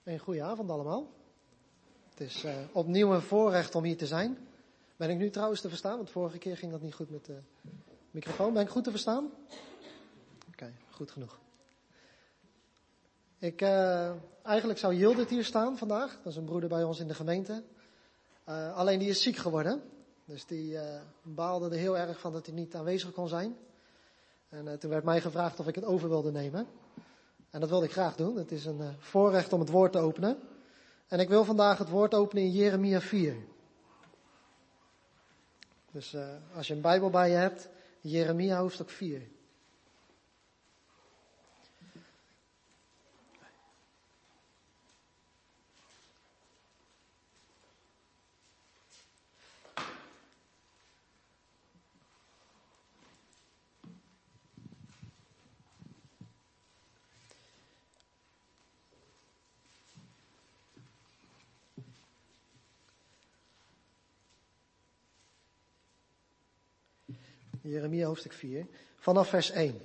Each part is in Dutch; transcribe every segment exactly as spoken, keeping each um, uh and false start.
Een goede avond allemaal. Het is uh, opnieuw een voorrecht om hier te zijn. Ben ik nu trouwens te verstaan? Want vorige keer ging dat niet goed met de microfoon. Ben ik goed te verstaan? Oké, okay, goed genoeg. Ik, uh, eigenlijk zou Jildit hier staan vandaag. Dat is een broeder bij ons in de gemeente. Uh, alleen die is ziek geworden. Dus die uh, baalde er heel erg van dat hij niet aanwezig kon zijn. En uh, toen werd mij gevraagd of ik het over wilde nemen. En dat wilde ik graag doen. Het is een uh, voorrecht om het woord te openen. En ik wil vandaag het woord openen in Jeremia vier. Dus uh, als je een Bijbel bij je hebt, Jeremia hoofdstuk vier. Jeremia hoofdstuk vier, vanaf vers één.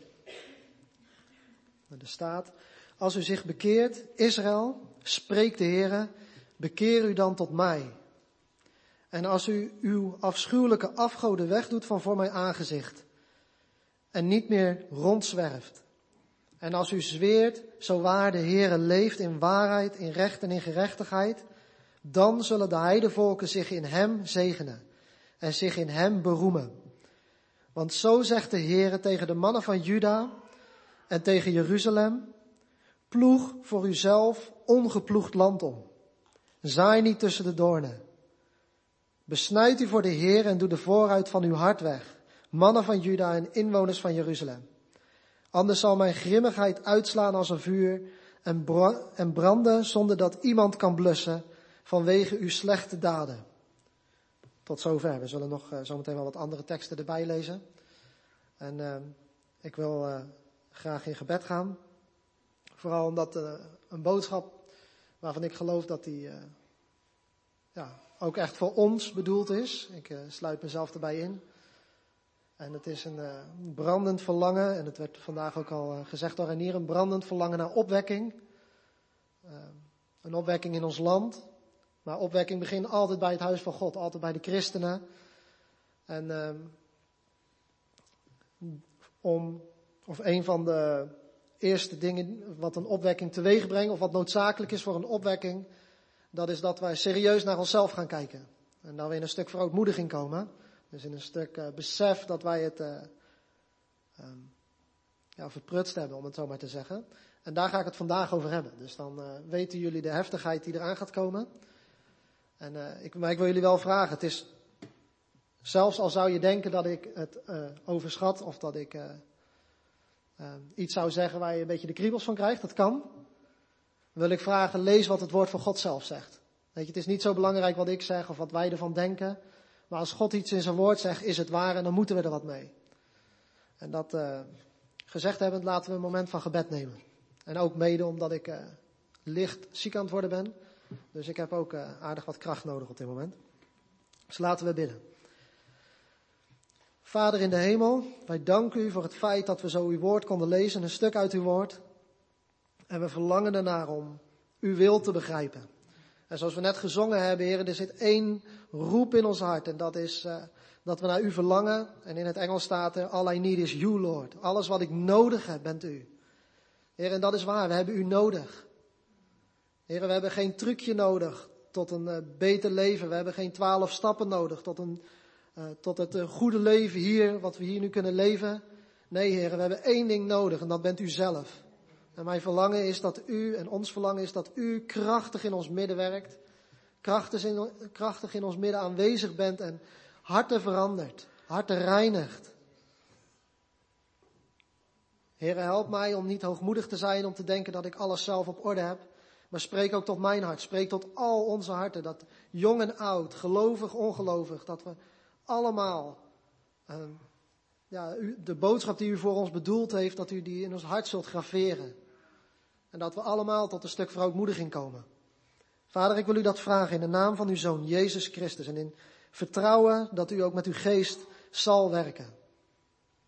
Er staat, als u zich bekeert, Israël, spreekt de Heere, bekeer u dan tot mij. En als u uw afschuwelijke afgoden wegdoet van voor mijn aangezicht en niet meer rondzwerft. En als u zweert, zo waar de Heere leeft in waarheid, in recht en in gerechtigheid, dan zullen de heidevolken zich in hem zegenen en zich in hem beroemen. Want zo zegt de Heere tegen de mannen van Juda en tegen Jeruzalem, ploeg voor uzelf ongeploegd land om. Zaai niet tussen de doornen. Besnijd u voor de Heere en doe de vooruit van uw hart weg, mannen van Juda en inwoners van Jeruzalem. Anders zal mijn grimmigheid uitslaan als een vuur en, bra- en branden zonder dat iemand kan blussen vanwege uw slechte daden. Tot zover. We zullen nog uh, zometeen wel wat andere teksten erbij lezen. En uh, ik wil uh, graag in gebed gaan. Vooral omdat uh, een boodschap waarvan ik geloof dat die uh, ja, ook echt voor ons bedoeld is. Ik uh, sluit mezelf erbij in. En het is een uh, brandend verlangen. En het werd vandaag ook al uh, gezegd door Renier. Een brandend verlangen naar opwekking. Uh, een opwekking in ons land. Maar opwekking begint altijd bij het huis van God, altijd bij de christenen. En uh, om, of een van de eerste dingen wat een opwekking teweeg brengt, of wat noodzakelijk is voor een opwekking, dat is dat wij serieus naar onszelf gaan kijken. En dat we in een stuk verootmoediging komen. Dus in een stuk uh, besef dat wij het uh, um, ja, verprutst hebben, om het zo maar te zeggen. En daar ga ik het vandaag over hebben. Dus dan uh, weten jullie de heftigheid die eraan gaat komen. En, uh, ik, maar ik wil jullie wel vragen, het is, zelfs al zou je denken dat ik het uh, overschat of dat ik uh, uh, iets zou zeggen waar je een beetje de kriebels van krijgt, dat kan. Wil ik vragen, lees wat het woord van God zelf zegt. Weet je, het is niet zo belangrijk wat ik zeg of wat wij ervan denken. Maar als God iets in zijn woord zegt, is het waar en dan moeten we er wat mee. En dat uh, gezegd hebbend, laten we een moment van gebed nemen. En ook mede omdat ik uh, licht ziek aan het worden ben. Dus ik heb ook uh, aardig wat kracht nodig op dit moment. Dus laten we bidden. Vader in de hemel, wij danken u voor het feit dat we zo uw woord konden lezen, een stuk uit uw woord. En we verlangen ernaar om uw wil te begrijpen. En zoals we net gezongen hebben, Heer, er zit één roep in ons hart. En dat is uh, dat we naar u verlangen. En in het Engels staat er, all I need is you, Lord. Alles wat ik nodig heb, bent u. Heer, en dat is waar, we hebben u nodig. Heer, we hebben geen trucje nodig tot een uh, beter leven. We hebben geen twaalf stappen nodig tot, een, uh, tot het uh, goede leven hier, wat we hier nu kunnen leven. Nee, Heer, we hebben één ding nodig en dat bent u zelf. En mijn verlangen is dat u, en ons verlangen is dat u krachtig in ons midden werkt. Krachtig in, krachtig in ons midden aanwezig bent en harten verandert, harten reinigt. Heer, help mij om niet hoogmoedig te zijn, om te denken dat ik alles zelf op orde heb. Maar spreek ook tot mijn hart, spreek tot al onze harten, dat jong en oud, gelovig, ongelovig, dat we allemaal uh, ja, u, de boodschap die u voor ons bedoeld heeft, dat u die in ons hart zult graveren. En dat we allemaal tot een stuk verootmoediging komen. Vader, ik wil u dat vragen in de naam van uw Zoon, Jezus Christus. En in vertrouwen dat u ook met uw geest zal werken.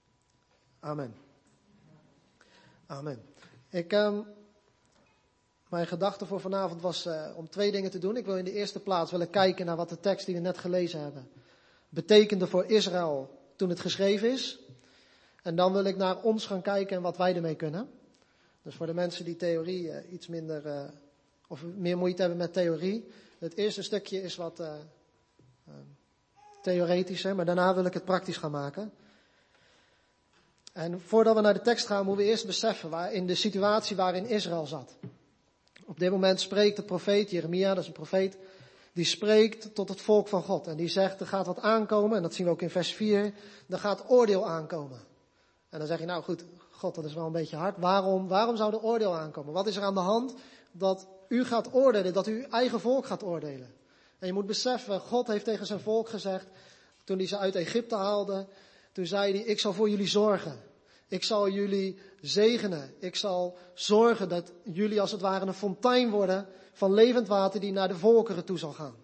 Amen. Amen. Ik... Um, Mijn gedachte voor vanavond was uh, om twee dingen te doen. Ik wil in de eerste plaats willen kijken naar wat de tekst die we net gelezen hebben betekende voor Israël toen het geschreven is. En dan wil ik naar ons gaan kijken en wat wij ermee kunnen. Dus voor de mensen die theorie uh, iets minder, uh, of meer moeite hebben met theorie. Het eerste stukje is wat uh, uh, theoretischer, maar daarna wil ik het praktisch gaan maken. En voordat we naar de tekst gaan, moeten we eerst beseffen waar, in de situatie waarin Israël zat. Op dit moment spreekt de profeet, Jeremia, dat is een profeet, die spreekt tot het volk van God. En die zegt, er gaat wat aankomen, en dat zien we ook in vers vier, er gaat oordeel aankomen. En dan zeg je, nou goed, God, dat is wel een beetje hard. Waarom, waarom zou er oordeel aankomen? Wat is er aan de hand dat u gaat oordelen, dat u uw eigen volk gaat oordelen? En je moet beseffen, God heeft tegen zijn volk gezegd, toen hij ze uit Egypte haalde, toen zei hij, ik zal voor jullie zorgen. Ik zal jullie zegenen. Ik zal zorgen dat jullie als het ware een fontein worden van levend water die naar de volkeren toe zal gaan.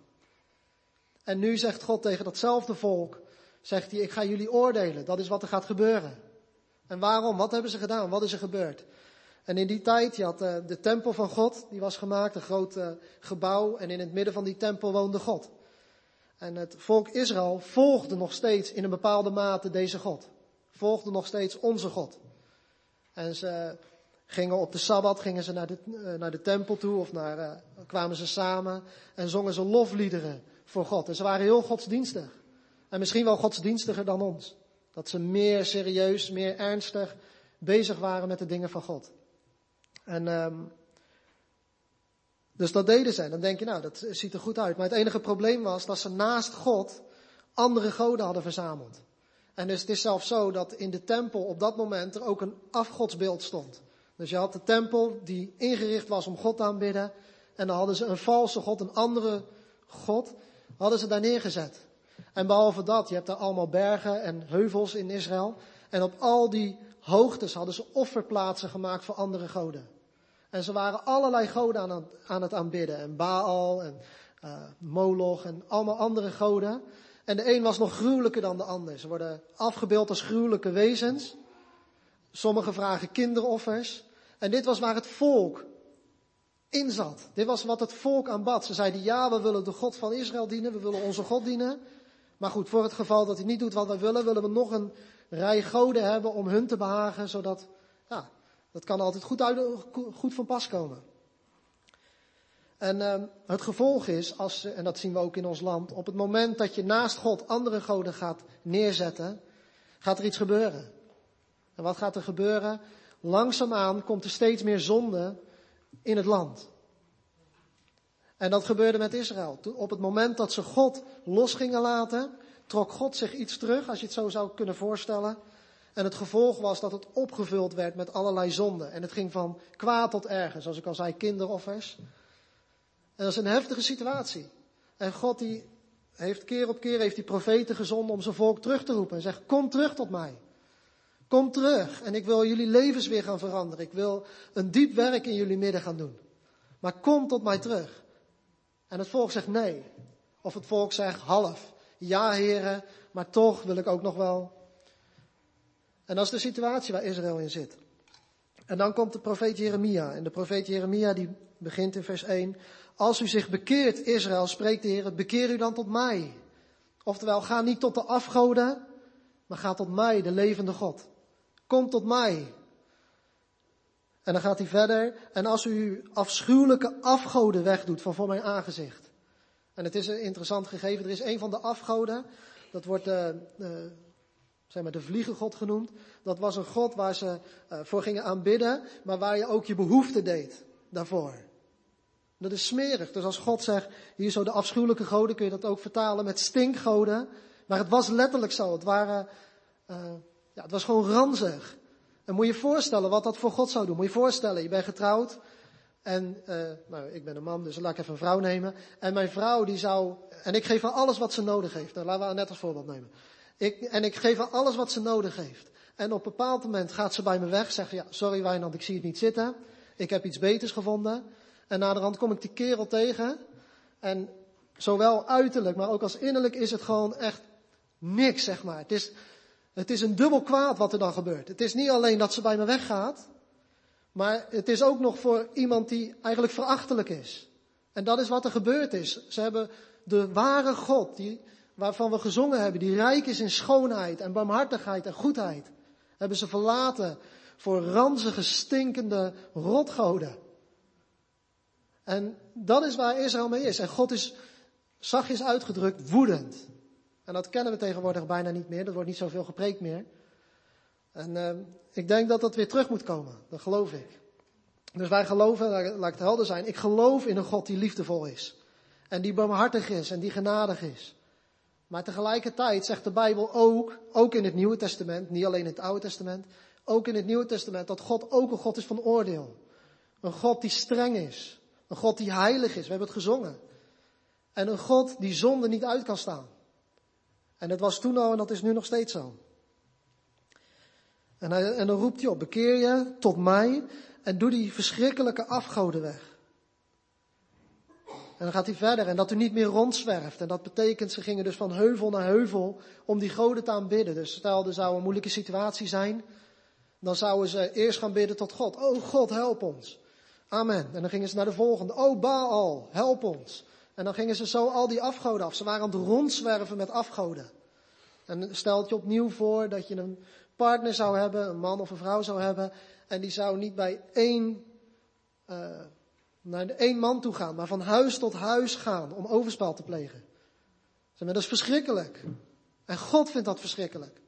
En nu zegt God tegen datzelfde volk, zegt hij, ik ga jullie oordelen. Dat is wat er gaat gebeuren. En waarom? Wat hebben ze gedaan? Wat is er gebeurd? En in die tijd, je had uh, de tempel van God, die was gemaakt, een groot uh, gebouw. En in het midden van die tempel woonde God. En het volk Israël volgde nog steeds in een bepaalde mate deze God. Volgde nog steeds onze God. En ze gingen op de Sabbat, gingen ze naar de, uh, naar de tempel toe of naar, uh, kwamen ze samen en zongen ze lofliederen voor God. En ze waren heel godsdienstig. En misschien wel godsdienstiger dan ons. Dat ze meer serieus, meer ernstig bezig waren met de dingen van God. En um, dus dat deden ze. En dan denk je, nou, dat ziet er goed uit. Maar het enige probleem was dat ze naast God andere goden hadden verzameld. En dus het is zelfs zo dat in de tempel op dat moment er ook een afgodsbeeld stond. Dus je had de tempel die ingericht was om God te aanbidden. En dan hadden ze een valse god, een andere god, hadden ze daar neergezet. En behalve dat, je hebt daar allemaal bergen en heuvels in Israël. En op al die hoogtes hadden ze offerplaatsen gemaakt voor andere goden. En ze waren allerlei goden aan het, aan het aanbidden. En Baal en uh, Moloch en allemaal andere goden. En de een was nog gruwelijker dan de ander. Ze worden afgebeeld als gruwelijke wezens. Sommigen vragen kinderoffers. En dit was waar het volk in zat. Dit was wat het volk aanbad. Ze zeiden, ja, we willen de God van Israël dienen. We willen onze God dienen. Maar goed, voor het geval dat hij niet doet wat wij willen, willen we nog een rij goden hebben om hun te behagen. Zodat, ja, dat kan altijd goed, uit, goed van pas komen. En uh, het gevolg is, als, en dat zien we ook in ons land, op het moment dat je naast God andere goden gaat neerzetten, gaat er iets gebeuren. En wat gaat er gebeuren? Langzaamaan komt er steeds meer zonde in het land. En dat gebeurde met Israël. Op het moment dat ze God los gingen laten, trok God zich iets terug, als je het zo zou kunnen voorstellen. En het gevolg was dat het opgevuld werd met allerlei zonden. En het ging van kwaad tot erger, zoals ik al zei, kinderoffers. En dat is een heftige situatie. En God die heeft keer op keer heeft die profeten gezonden om zijn volk terug te roepen. En zegt, kom terug tot mij. Kom terug. En ik wil jullie levens weer gaan veranderen. Ik wil een diep werk in jullie midden gaan doen. Maar kom tot mij terug. En het volk zegt nee. Of het volk zegt half. Ja, heren, maar toch wil ik ook nog wel. En dat is de situatie waar Israël in zit. En dan komt de profeet Jeremia. En de profeet Jeremia die begint in vers één. Als u zich bekeert, Israël, spreekt de Heer, bekeer u dan tot mij. Oftewel, ga niet tot de afgoden, maar ga tot mij, de levende God. Kom tot mij. En dan gaat hij verder. En als u uw afschuwelijke afgoden wegdoet van voor mijn aangezicht. En het is een interessant gegeven. Er is een van de afgoden. Dat wordt de, de, zeg maar de vliegengod genoemd. Dat was een god waar ze uh, voor gingen aanbidden. Maar waar je ook je behoefte deed daarvoor. Dat is smerig. Dus als God zegt, hier zo de afschuwelijke goden, kun je dat ook vertalen met stinkgoden. Maar het was letterlijk zo. Het waren, uh, ja, het was gewoon ranzig. En moet je je voorstellen wat dat voor God zou doen. Moet je je voorstellen, je bent getrouwd. En, uh, nou, ik ben een man, dus laat ik even een vrouw nemen. En mijn vrouw die zou, en ik geef haar alles wat ze nodig heeft. Nou, laten we haar net als voorbeeld nemen. Ik, en ik geef haar alles wat ze nodig heeft. En op een bepaald moment gaat ze bij me weg, zegt, ja, sorry Wijnand, ik zie het niet zitten. Ik heb iets beters gevonden. En naderhand kom ik die kerel tegen. En zowel uiterlijk, maar ook als innerlijk is het gewoon echt niks, zeg maar. Het is, het is een dubbel kwaad wat er dan gebeurt. Het is niet alleen dat ze bij me weggaat. Maar het is ook nog voor iemand die eigenlijk verachtelijk is. En dat is wat er gebeurd is. Ze hebben de ware God, die, waarvan we gezongen hebben, die rijk is in schoonheid en barmhartigheid en goedheid, hebben ze verlaten voor ranzige, stinkende rotgoden. En dat is waar Israël mee is. En God is, zachtjes uitgedrukt, woedend. En dat kennen we tegenwoordig bijna niet meer. Er wordt niet zoveel gepreekt meer. En uh, ik denk dat dat weer terug moet komen. Dat geloof ik. Dus wij geloven, laat ik het helder zijn. Ik geloof in een God die liefdevol is. En die barmhartig is en die genadig is. Maar tegelijkertijd zegt de Bijbel ook, ook in het Nieuwe Testament, niet alleen in het Oude Testament, ook in het Nieuwe Testament, dat God ook een God is van oordeel. Een God die streng is. Een God die heilig is. We hebben het gezongen. En een God die zonde niet uit kan staan. En dat was toen al en dat is nu nog steeds zo. En, hij, en dan roept hij op, bekeer je tot mij en doe die verschrikkelijke afgoden weg. En dan gaat hij verder en dat u niet meer rondzwerft. En dat betekent, ze gingen dus van heuvel naar heuvel om die goden te aanbidden. Dus stel, er zou een moeilijke situatie zijn, dan zouden ze eerst gaan bidden tot God. Oh God, help ons. Amen. En dan gingen ze naar de volgende. Oh Baal, help ons. En dan gingen ze zo al die afgoden af. Ze waren aan het rondzwerven met afgoden. En stel het je opnieuw voor dat je een partner zou hebben, een man of een vrouw zou hebben. En die zou niet bij één, uh, naar één man toe gaan, maar van huis tot huis gaan om overspel te plegen. Dat is verschrikkelijk. En God vindt dat verschrikkelijk.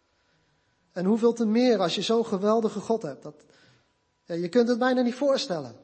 En hoeveel te meer als je zo'n geweldige God hebt. Dat, ja, je kunt het bijna niet voorstellen.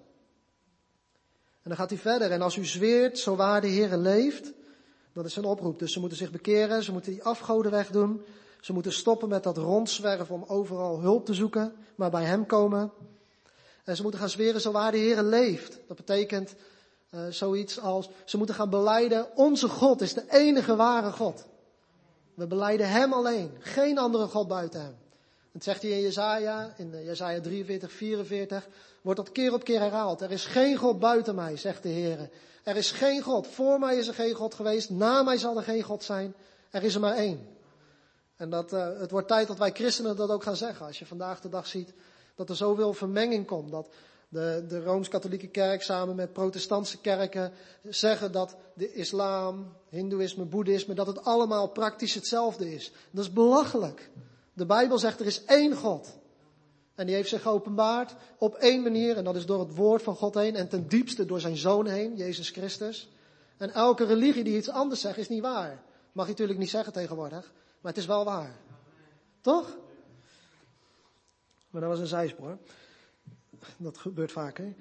En dan gaat hij verder. En als u zweert, zo waar de Heere leeft. Dat is een oproep. Dus ze moeten zich bekeren. Ze moeten die afgoden wegdoen. Ze moeten stoppen met dat rondzwerven om overal hulp te zoeken. Maar bij hem komen. En ze moeten gaan zweren, zo waar de Heere leeft. Dat betekent uh, zoiets als, ze moeten gaan belijden, onze God is de enige ware God. We belijden hem alleen. Geen andere God buiten hem. Dat zegt hij in Jesaja, in Jesaja drieënveertig, vierenveertig, wordt dat keer op keer herhaald. Er is geen God buiten mij, zegt de Heer. Er is geen God. Voor mij is er geen God geweest. Na mij zal er geen God zijn. Er is er maar één. En dat, uh, het wordt tijd dat wij christenen dat ook gaan zeggen. Als je vandaag de dag ziet dat er zoveel vermenging komt. Dat de, de Rooms-Katholieke kerk samen met protestantse kerken zeggen dat de islam, hindoeïsme, boeddhisme, dat het allemaal praktisch hetzelfde is. Dat is belachelijk. De Bijbel zegt er is één God. En die heeft zich geopenbaard op één manier. En dat is door het woord van God heen. En ten diepste door zijn zoon heen, Jezus Christus. En elke religie die iets anders zegt is niet waar. Mag je natuurlijk niet zeggen tegenwoordig. Maar het is wel waar. Toch? Maar dat was een zijspoor. Dat gebeurt vaker.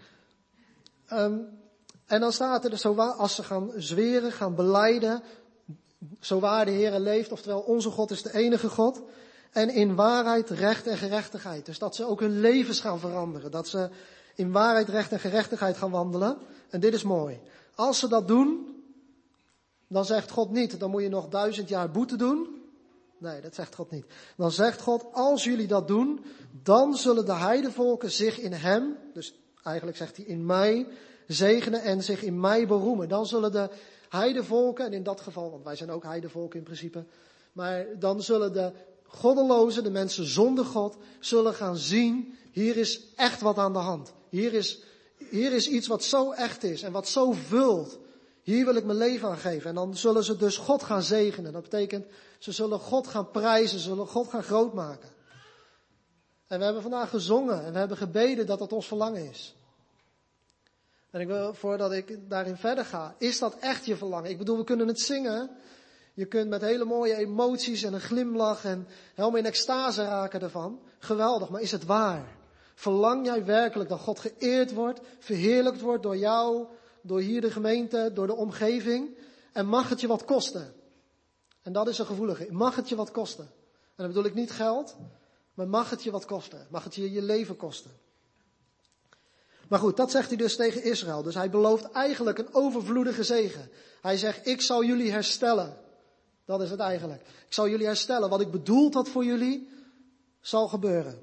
Um, en dan staat er dus, zo waar, als ze gaan zweren, gaan belijden. Zo waar de Heere leeft. Oftewel, onze God is de enige God. En in waarheid, recht en gerechtigheid. Dus dat ze ook hun levens gaan veranderen. Dat ze in waarheid, recht en gerechtigheid gaan wandelen. En dit is mooi. Als ze dat doen, dan zegt God niet, dan moet je nog duizend jaar boete doen. Nee, dat zegt God niet. Dan zegt God, als jullie dat doen, dan zullen de heidevolken zich in hem, dus eigenlijk zegt hij in mij, zegenen en zich in mij beroemen. Dan zullen de heidevolken, en in dat geval, want wij zijn ook heidevolken in principe, maar dan zullen de goddelozen, de mensen zonder God, zullen gaan zien, hier is echt wat aan de hand. Hier is, hier is iets wat zo echt is en wat zo vult. Hier wil ik mijn leven aan geven. En dan zullen ze dus God gaan zegenen. Dat betekent, ze zullen God gaan prijzen, ze zullen God gaan grootmaken. En we hebben vandaag gezongen en we hebben gebeden dat dat ons verlangen is. En ik wil, voordat ik daarin verder ga, is dat echt je verlangen? Ik bedoel, we kunnen het zingen. Je kunt met hele mooie emoties en een glimlach en helemaal in extase raken ervan. Geweldig, maar is het waar? Verlang jij werkelijk dat God geëerd wordt, verheerlijkt wordt door jou, door hier de gemeente, door de omgeving? En mag het je wat kosten? En dat is een gevoelige. Mag het je wat kosten? En dan bedoel ik niet geld, maar mag het je wat kosten? Mag het je je leven kosten? Maar goed, dat zegt hij dus tegen Israël. Dus hij belooft eigenlijk een overvloedige zegen. Hij zegt, ik zal jullie herstellen. Dat is het eigenlijk. Ik zal jullie herstellen. Wat ik bedoeld had voor jullie, zal gebeuren.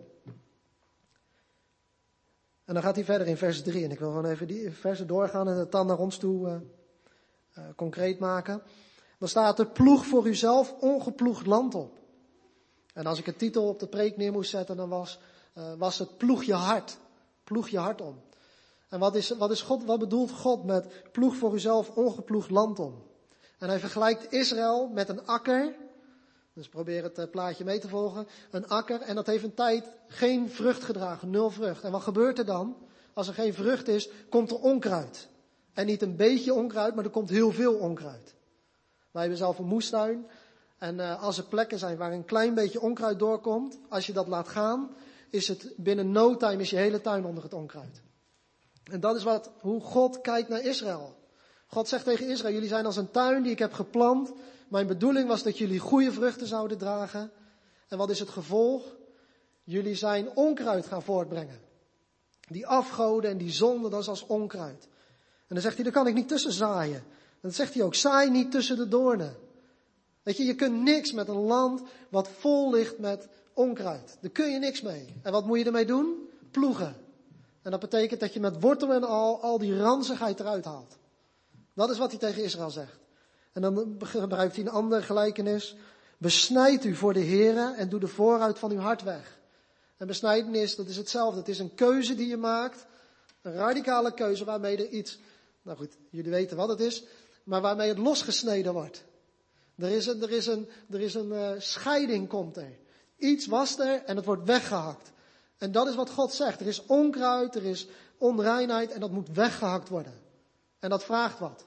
En dan gaat hij verder in vers drie. En ik wil gewoon even die versen doorgaan en het dan naar ons toe uh, uh, concreet maken. Dan staat er, ploeg voor uzelf ongeploegd land op. En als ik een titel op de preek neer moest zetten, dan was, uh, was het ploeg je hart. Ploeg je hart om. En wat is, wat is God, wat bedoelt God met ploeg voor uzelf ongeploegd land om? En hij vergelijkt Israël met een akker. Dus probeer het plaatje mee te volgen. Een akker, en dat heeft een tijd geen vrucht gedragen, nul vrucht. En wat gebeurt er dan? Als er geen vrucht is, komt er onkruid. En niet een beetje onkruid, maar er komt heel veel onkruid. Wij hebben zelf een moestuin. En uh, als er plekken zijn waar een klein beetje onkruid doorkomt, als je dat laat gaan, is het binnen no time is je hele tuin onder het onkruid. En dat is wat, hoe God kijkt naar Israël. God zegt tegen Israël, jullie zijn als een tuin die ik heb geplant. Mijn bedoeling was dat jullie goede vruchten zouden dragen. En wat is het gevolg? Jullie zijn onkruid gaan voortbrengen. Die afgoden en die zonden, dat is als onkruid. En dan zegt hij, daar kan ik niet tussen zaaien. En dan zegt hij ook, zaai niet tussen de doornen. Weet je, je kunt niks met een land wat vol ligt met onkruid. Daar kun je niks mee. En wat moet je ermee doen? Ploegen. En dat betekent dat je met wortel en al, al die ranzigheid eruit haalt. Dat is wat hij tegen Israël zegt. En dan gebruikt hij een andere gelijkenis. Besnijd u voor de Heere en doe de vooruit van uw hart weg. En besnijdenis, dat is hetzelfde. Het is een keuze die je maakt. Een radicale keuze waarmee er iets, nou goed, jullie weten wat het is. Maar waarmee het losgesneden wordt. Er is een, er is een, er is een uh, scheiding komt er. Iets was er en het wordt weggehakt. En dat is wat God zegt. Er is onkruid, er is onreinheid en dat moet weggehakt worden. En dat vraagt wat.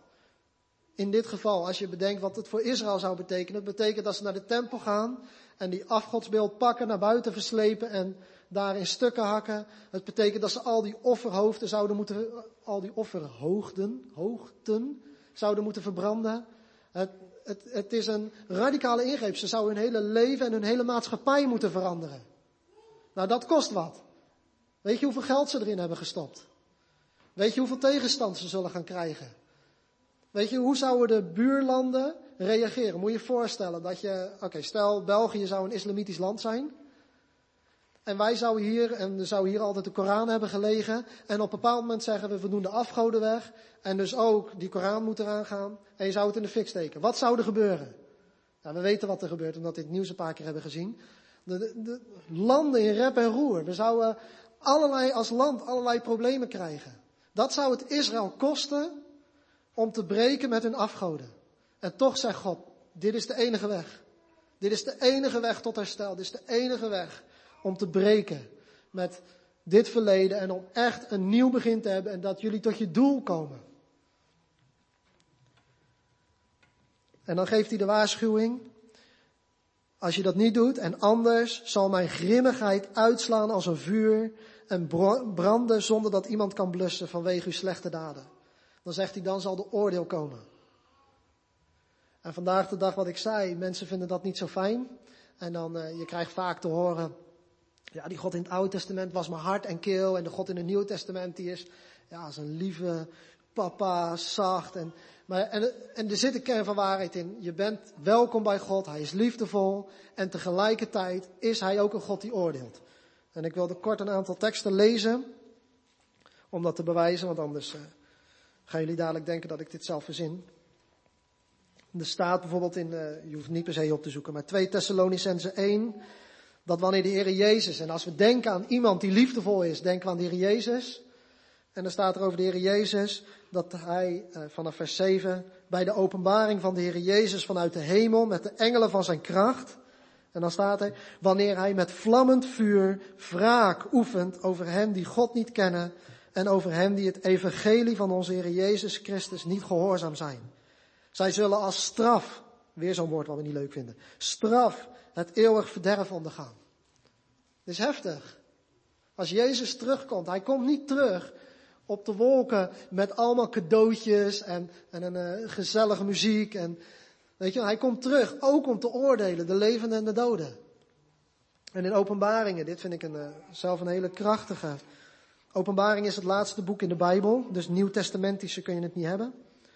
In dit geval, als je bedenkt wat het voor Israël zou betekenen. Het betekent dat ze naar de tempel gaan en die afgodsbeeld pakken, naar buiten verslepen en daar in stukken hakken. Het betekent dat ze al die offerhoofden zouden moeten, al die offerhoogten, hoogten zouden moeten verbranden. Het, het, het is een radicale ingreep. Ze zouden hun hele leven en hun hele maatschappij moeten veranderen. Nou, dat kost wat. Weet je hoeveel geld ze erin hebben gestopt? Weet je hoeveel tegenstand ze zullen gaan krijgen? Weet je, hoe zouden de buurlanden reageren? Moet je je voorstellen dat je, oké, okay, stel België zou een islamitisch land zijn. En wij zouden hier, en er zou hier altijd de Koran hebben gelegen. En op een bepaald moment zeggen we, we doen de afgoden weg. En dus ook die Koran moet eraan gaan. En je zou het in de fik steken. Wat zou er gebeuren? Nou, we weten wat er gebeurt, omdat we dit nieuws een paar keer hebben gezien. De, de, de landen in rep en roer. We zouden allerlei, als land allerlei problemen krijgen. Dat zou het Israël kosten om te breken met hun afgoden. En toch zegt God, dit is de enige weg. Dit is de enige weg tot herstel. Dit is de enige weg om te breken met dit verleden en om echt een nieuw begin te hebben en dat jullie tot je doel komen. En dan geeft hij de waarschuwing. Als je dat niet doet en anders zal mijn grimmigheid uitslaan als een vuur en branden zonder dat iemand kan blussen vanwege uw slechte daden. Dan zegt hij, dan zal de oordeel komen. En vandaag de dag wat ik zei, mensen vinden dat niet zo fijn. En dan, uh, je krijgt vaak te horen, ja, die God in het Oude Testament was maar hard en kil. En de God in het Nieuwe Testament, die is, ja, is een lieve papa, zacht. En, maar, en, en er zit een kern van waarheid in. Je bent welkom bij God, hij is liefdevol. En tegelijkertijd is hij ook een God die oordeelt. En ik wilde kort een aantal teksten lezen, om dat te bewijzen, want anders uh, gaan jullie dadelijk denken dat ik dit zelf verzin. Er staat bijvoorbeeld in, uh, je hoeft niet per se op te zoeken, maar twee Thessalonicenzen één, dat wanneer de Heer Jezus, en als we denken aan iemand die liefdevol is, denken we aan de Heer Jezus. En dan staat er over de Heer Jezus, dat hij, uh, vanaf vers zeven, bij de openbaring van de Heer Jezus vanuit de hemel, met de engelen van zijn kracht, en dan staat er, wanneer hij met vlammend vuur wraak oefent over hen die God niet kennen, en over hen die het evangelie van onze Heer Jezus Christus niet gehoorzaam zijn. Zij zullen als straf, weer zo'n woord wat we niet leuk vinden, straf het eeuwig verderf ondergaan. Het is heftig. Als Jezus terugkomt, hij komt niet terug op de wolken met allemaal cadeautjes en, en een uh, gezellige muziek. En, weet je, hij komt terug ook om te oordelen, de levenden en de doden. En in Openbaringen, dit vind ik een, uh, zelf een hele krachtige. Openbaring is het laatste boek in de Bijbel, dus nieuwtestamentische kun je het niet hebben.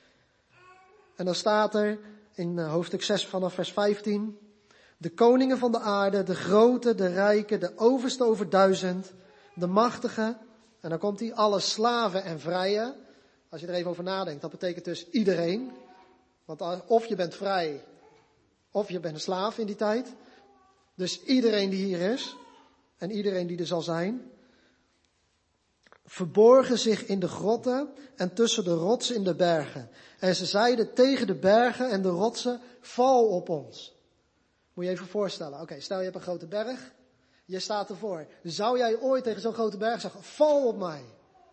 En dan staat er in hoofdstuk zes vanaf vers vijftien. De koningen van de aarde, de grote, de rijke, de overste over duizend, de machtige. En dan komt hij, alle slaven en vrije. Als je er even over nadenkt, dat betekent dus iedereen. Want of je bent vrij, of je bent een slaaf in die tijd. Dus iedereen die hier is. En iedereen die er zal zijn. verborgen zich in de grotten en tussen de rotsen in de bergen. En ze zeiden tegen de bergen en de rotsen, val op ons. Moet je even voorstellen. Oké, okay, stel je hebt een grote berg. Je staat ervoor. Zou jij ooit tegen zo'n grote berg zeggen, val op mij?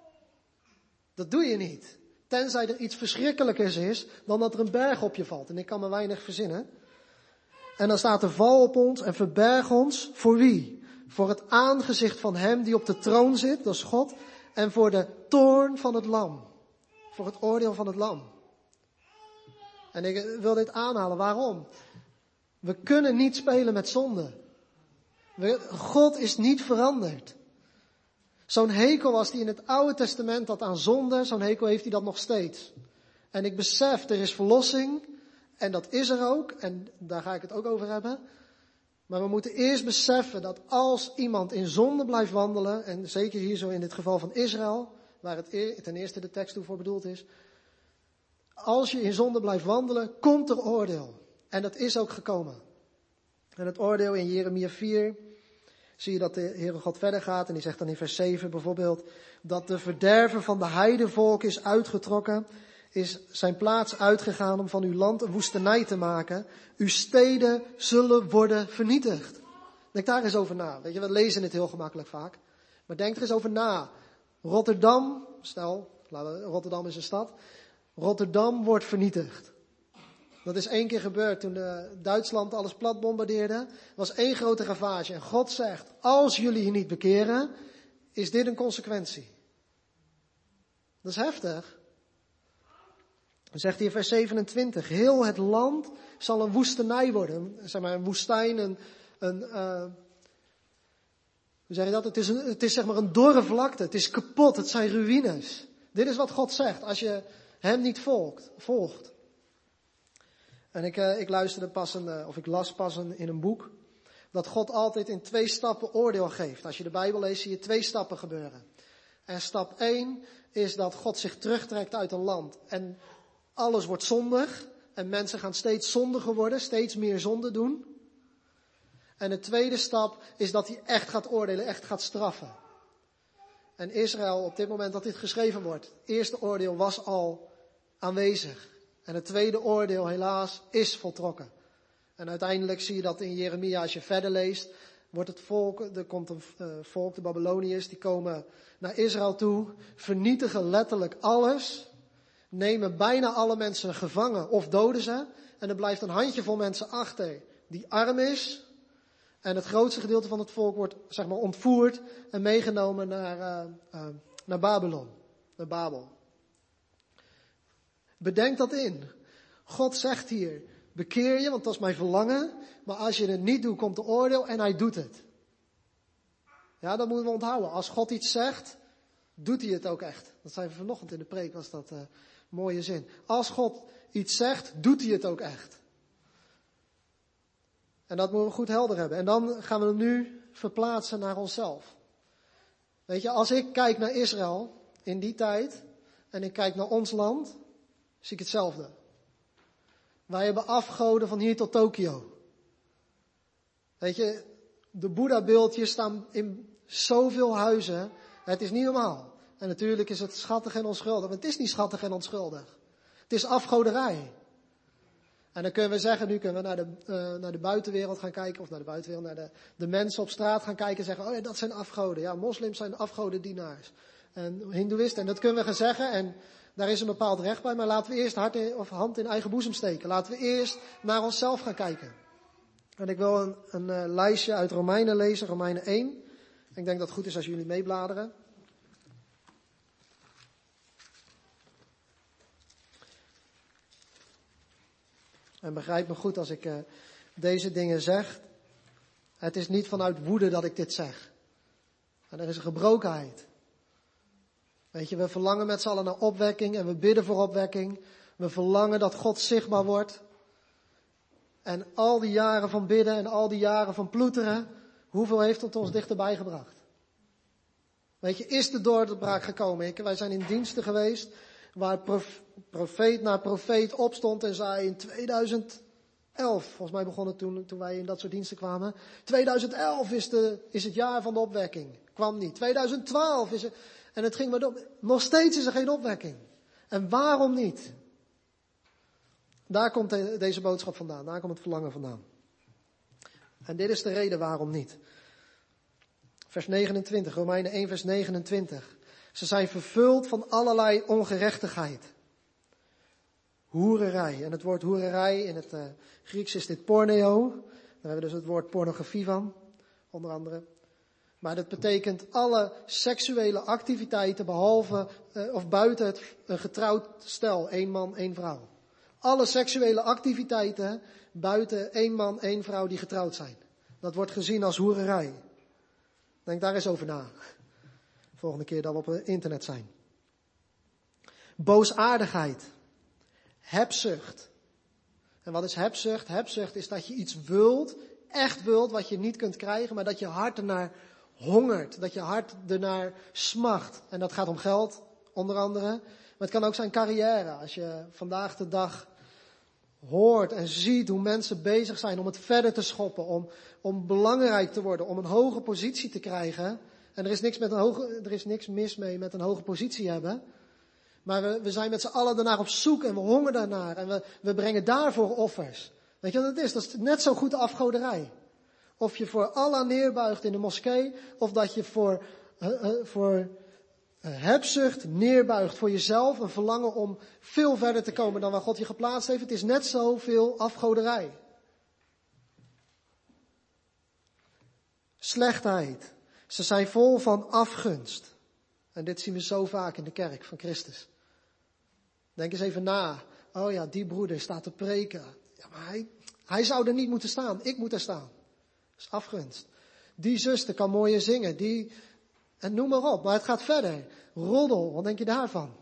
Dat doe je niet. Tenzij er iets verschrikkelijkers is dan dat er een berg op je valt. En ik kan me weinig verzinnen. En dan staat er, val op ons en verberg ons voor wie? Voor het aangezicht van hem die op de troon zit, dat is God. En voor de toorn van het lam. Voor het oordeel van het lam. En ik wil dit aanhalen. Waarom? We kunnen niet spelen met zonde. We, God is niet veranderd. Zo'n hekel als die in het Oude Testament had aan zonde, zo'n hekel heeft hij dat nog steeds. En ik besef, er is verlossing. En dat is er ook. En daar ga ik het ook over hebben. Maar we moeten eerst beseffen dat als iemand in zonde blijft wandelen, en zeker hier zo in dit geval van Israël, waar het ten eerste de tekst voor bedoeld is. Als je in zonde blijft wandelen, komt er oordeel. En dat is ook gekomen. En het oordeel in Jeremia vier, zie je dat de Heere God verder gaat. En die zegt dan in vers zeven bijvoorbeeld, dat de verderver van de heidevolk is uitgetrokken, is zijn plaats uitgegaan om van uw land een woestenij te maken. Uw steden zullen worden vernietigd. Denk daar eens over na. Weet je, we lezen het heel gemakkelijk vaak. Maar denk er eens over na. Rotterdam, stel, Rotterdam is een stad. Rotterdam wordt vernietigd. Dat is één keer gebeurd toen de Duitsland alles plat bombardeerde. Het was één grote ravage. En God zegt, als jullie je niet bekeren, is dit een consequentie. Dat is heftig. Dan zegt hij in vers zevenentwintig, heel het land zal een woestenij worden. Zeg maar een woestijn, een, een uh, hoe zeg je dat? Het is, een, het is zeg maar een dorre vlakte. Het is kapot, het zijn ruïnes. Dit is wat God zegt als je hem niet volgt. volgt. En ik, uh, ik luisterde pas een, uh, of ik las pas een, in een boek, dat God altijd in twee stappen oordeel geeft. Als je de Bijbel leest, zie je twee stappen gebeuren. En stap één is dat God zich terugtrekt uit een land. En alles wordt zondig. En mensen gaan steeds zondiger worden, steeds meer zonde doen. En de tweede stap is dat hij echt gaat oordelen, echt gaat straffen. En Israël, op dit moment dat dit geschreven wordt, het eerste oordeel was al aanwezig. En het tweede oordeel helaas is voltrokken. En uiteindelijk zie je dat in Jeremia, als je verder leest, wordt het volk, er komt een uh, volk, de Babyloniërs, die komen naar Israël toe, vernietigen letterlijk alles, nemen bijna alle mensen gevangen of doden ze. En er blijft een handjevol mensen achter die arm is. En het grootste gedeelte van het volk wordt, zeg maar, ontvoerd en meegenomen naar, uh, uh, naar Babylon, naar Babel. Bedenk dat in. God zegt hier, bekeer je, want dat is mijn verlangen. Maar als je het niet doet, komt de oordeel en hij doet het. Ja, dat moeten we onthouden. Als God iets zegt, doet hij het ook echt. Dat zei we vanochtend in de preek, was dat uh, mooie zin. Als God iets zegt, doet hij het ook echt. En dat moeten we goed helder hebben. En dan gaan we hem nu verplaatsen naar onszelf. Weet je, als ik kijk naar Israël in die tijd en ik kijk naar ons land, zie ik hetzelfde. Wij hebben afgoden van hier tot Tokio. Weet je, de Boeddha-beeldjes staan in zoveel huizen. Het is niet normaal. En natuurlijk is het schattig en onschuldig. Maar het is niet schattig en onschuldig. Het is afgoderij. En dan kunnen we zeggen, nu kunnen we naar de, uh, naar de buitenwereld gaan kijken. Of naar de buitenwereld, naar de, de mensen op straat gaan kijken en zeggen, oh ja, dat zijn afgoden. Ja, moslims zijn afgodendienaars. En hindoeïsten. En dat kunnen we gaan zeggen. En daar is een bepaald recht bij. Maar laten we eerst hart in, of hand in eigen boezem steken. Laten we eerst naar onszelf gaan kijken. En ik wil een, een uh, lijstje uit Romeinen lezen, Romeinen één. Ik denk dat het goed is als jullie meebladeren. En begrijp me goed als ik uh, deze dingen zeg. Het is niet vanuit woede dat ik dit zeg. En er is een gebrokenheid. Weet je, we verlangen met z'n allen naar opwekking en we bidden voor opwekking. We verlangen dat God zichtbaar wordt. En al die jaren van bidden en al die jaren van ploeteren, hoeveel heeft het ons dichterbij gebracht? Weet je, is de doorbraak gekomen? Ik, wij zijn in diensten geweest waar prof, profeet na profeet opstond en zei in tweeduizend elf, volgens mij begon het toen, toen wij in dat soort diensten kwamen. tweeduizend elf is, de, is het jaar van de opwekking. Kwam niet. tweeduizend twaalf is het. En het ging maar door. Nog steeds is er geen opwekking. En waarom niet? Daar komt de, deze boodschap vandaan. Daar komt het verlangen vandaan. En dit is de reden waarom niet. Vers negenentwintig, Romeinen één vers negenentwintig. Ze zijn vervuld van allerlei ongerechtigheid. Hoererij. En het woord hoererij in het uh, Grieks is dit porneo. Daar hebben we dus het woord pornografie van, onder andere. Maar dat betekent alle seksuele activiteiten behalve uh, of buiten het een getrouwd stel, één man, één vrouw. Alle seksuele activiteiten buiten één man, één vrouw die getrouwd zijn. Dat wordt gezien als hoererij. Denk daar eens over na. Volgende keer dat we op het internet zijn. Boosaardigheid. Hebzucht. En wat is hebzucht? Hebzucht is dat je iets wilt, echt wilt, wat je niet kunt krijgen, maar dat je hart ernaar hongert. Dat je hart ernaar smacht. En dat gaat om geld, onder andere. Maar het kan ook zijn carrière. Als je vandaag de dag hoort en ziet hoe mensen bezig zijn om het verder te schoppen, om, om belangrijk te worden, om een hoge positie te krijgen. En er is niks, met een hoge, er is niks mis mee met een hoge positie hebben. Maar we, we zijn met z'n allen daarnaar op zoek en we hongeren daarnaar. En we, we brengen daarvoor offers. Weet je wat het is? Dat is net zo goed de afgoderij. Of je voor Allah neerbuigt in de moskee, of dat je voor, uh, uh, voor uh, hebzucht neerbuigt voor jezelf. Een verlangen om veel verder te komen dan waar God je geplaatst heeft. Het is net zoveel afgoderij. Slechtheid. Ze zijn vol van afgunst. En dit zien we zo vaak in de kerk van Christus. Denk eens even na. Oh ja, die broeder staat te preken. Ja, maar hij, hij zou er niet moeten staan. Ik moet er staan. Dat is afgunst. Die zuster kan mooier zingen. Die, en noem maar op. Maar het gaat verder. Roddel, wat denk je daarvan?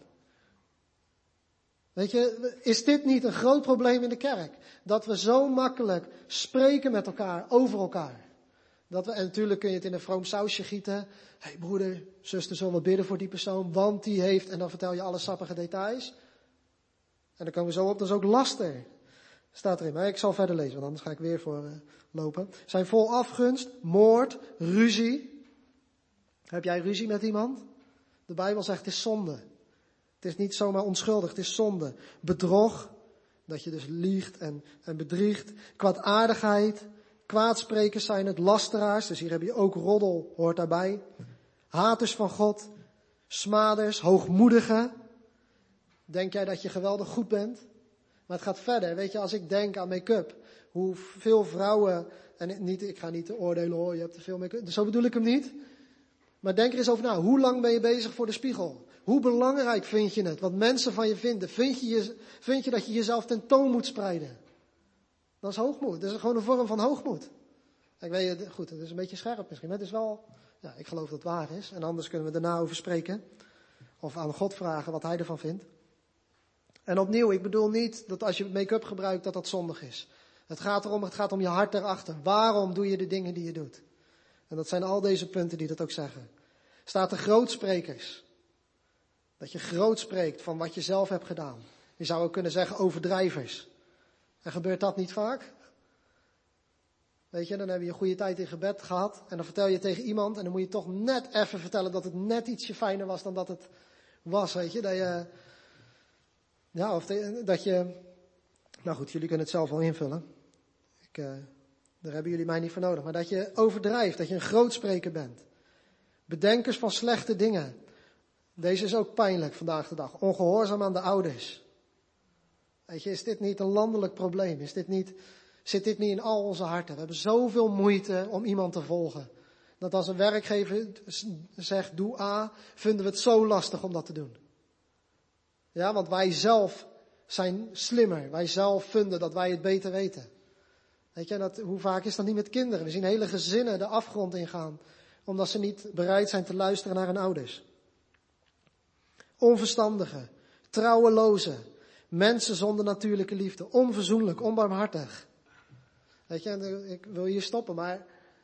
Weet je, is dit niet een groot probleem in de kerk? Dat we zo makkelijk spreken met elkaar, over elkaar. Dat we, en natuurlijk kun je het in een vroom sausje gieten. Hé hey broeder, zuster, zullen we bidden voor die persoon, want die heeft, en dan vertel je alle sappige details. En dan komen we zo op, dat is ook laster. Staat erin, maar ik zal verder lezen, want anders ga ik weer voor uh, lopen. Zijn vol afgunst, moord, ruzie. Heb jij ruzie met iemand? De Bijbel zegt het is zonde. Het is niet zomaar onschuldig, het is zonde. Bedrog, dat je dus liegt en, en bedriegt. Kwaadaardigheid. Kwaadsprekers zijn het, lasteraars, dus hier heb je ook roddel, hoort daarbij. Haters van God, smaders, hoogmoedigen. Denk jij dat je geweldig goed bent? Maar het gaat verder, weet je, als ik denk aan make-up, hoe veel vrouwen, en niet, ik ga niet oordelen hoor, je hebt te veel make-up, zo bedoel ik hem niet. Maar denk er eens over na, hoe lang ben je bezig voor de spiegel? Hoe belangrijk vind je het, wat mensen van je vinden? Vind je, je, vind je dat je jezelf tentoon moet spreiden? Dat is hoogmoed. Dat is gewoon een vorm van hoogmoed. Ik weet het, goed, het is een beetje scherp misschien. Maar het is wel, ja, ik geloof dat het waar is. En anders kunnen we daarna over spreken. Of aan God vragen wat hij ervan vindt. En opnieuw, ik bedoel niet dat als je make-up gebruikt dat dat zondig is. Het gaat erom, het gaat om je hart erachter. Waarom doe je de dingen die je doet? En dat zijn al deze punten die dat ook zeggen. Staat er grootsprekers. Dat je groot spreekt van wat je zelf hebt gedaan. Je zou ook kunnen zeggen overdrijvers. En gebeurt dat niet vaak? Weet je, dan heb je een goede tijd in gebed gehad. En dan vertel je tegen iemand. En dan moet je toch net even vertellen dat het net ietsje fijner was dan dat het was. Weet je, dat je... Ja, of de, dat je... Nou goed, jullie kunnen het zelf wel invullen. Ik, uh, daar hebben jullie mij niet voor nodig. Maar dat je overdrijft, dat je een grootspreker bent. Bedenkers van slechte dingen. Deze is ook pijnlijk vandaag de dag. Ongehoorzaam aan de ouders. Weet je, is dit niet een landelijk probleem? Is dit niet, zit dit niet in al onze harten? We hebben zoveel moeite om iemand te volgen. Dat als een werkgever zegt, doe A, vinden we het zo lastig om dat te doen. Ja, want wij zelf zijn slimmer. Wij zelf vinden dat wij het beter weten. Weet je, dat, hoe vaak is dat niet met kinderen? We zien hele gezinnen de afgrond ingaan, omdat ze niet bereid zijn te luisteren naar hun ouders. Onverstandigen, trouwelozen. Mensen zonder natuurlijke liefde. Onverzoenlijk, onbarmhartig. Weet je, ik wil hier stoppen, maar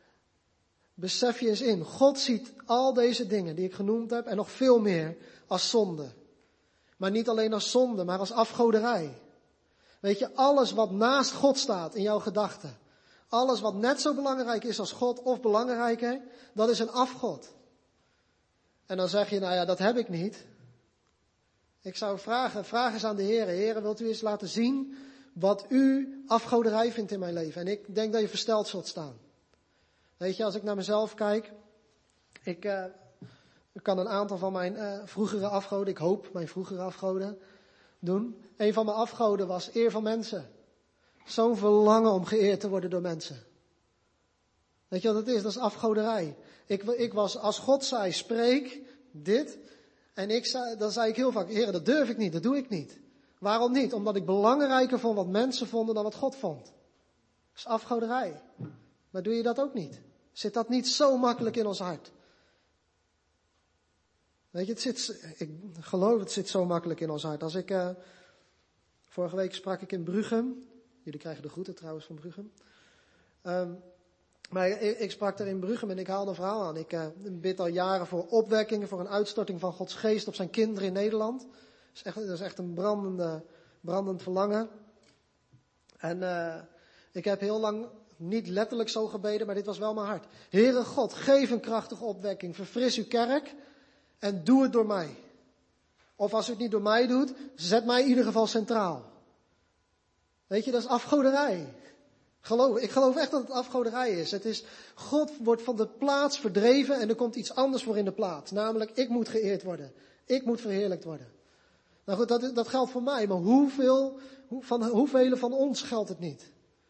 besef je eens in. God ziet al deze dingen die ik genoemd heb en nog veel meer als zonde. Maar niet alleen als zonde, maar als afgoderij. Weet je, alles wat naast God staat in jouw gedachten. Alles wat net zo belangrijk is als God of belangrijker, dat is een afgod. En dan zeg je, nou ja, dat heb ik niet. Ik zou vragen, vraag eens aan de Heer. Heer, wilt u eens laten zien wat u afgoderij vindt in mijn leven? En ik denk dat je versteld zult staan. Weet je, als ik naar mezelf kijk, ik uh, kan een aantal van mijn uh, vroegere afgoden, ik hoop mijn vroegere afgoden, doen. Een van mijn afgoden was eer van mensen. Zo'n verlangen om geëerd te worden door mensen. Weet je wat het is? Dat is afgoderij. Ik, ik was, als God zei, spreek dit. En ik zei, dan zei ik heel vaak, Heer, dat durf ik niet, dat doe ik niet. Waarom niet? Omdat ik belangrijker vond wat mensen vonden dan wat God vond. Dat is afgoderij. Maar doe je dat ook niet? Zit dat niet zo makkelijk in ons hart? Weet je, het zit, ik geloof het zit zo makkelijk in ons hart. Als ik, uh, vorige week sprak ik in Bruchem. Jullie krijgen de groeten trouwens van Bruchem. Um, maar ik, ik sprak er in Bruchem en ik haalde een verhaal aan. Ik uh, bid al jaren voor opwekkingen, voor een uitstorting van Gods geest op zijn kinderen in Nederland. Dat is echt, dat is echt een brandende, brandend verlangen. En uh, ik heb heel lang niet letterlijk zo gebeden, maar dit was wel mijn hart. Heere God, geef een krachtige opwekking, verfris uw kerk en doe het door mij. Of als u het niet door mij doet, zet mij in ieder geval centraal. Weet je, dat is afgoderij. Geloof, ik geloof echt dat het afgoderij is. Het is, God wordt van de plaats verdreven en er komt iets anders voor in de plaats. Namelijk, ik moet geëerd worden. Ik moet verheerlijkt worden. Nou goed, dat, dat geldt voor mij, maar hoeveel, van, hoeveel van ons geldt het niet?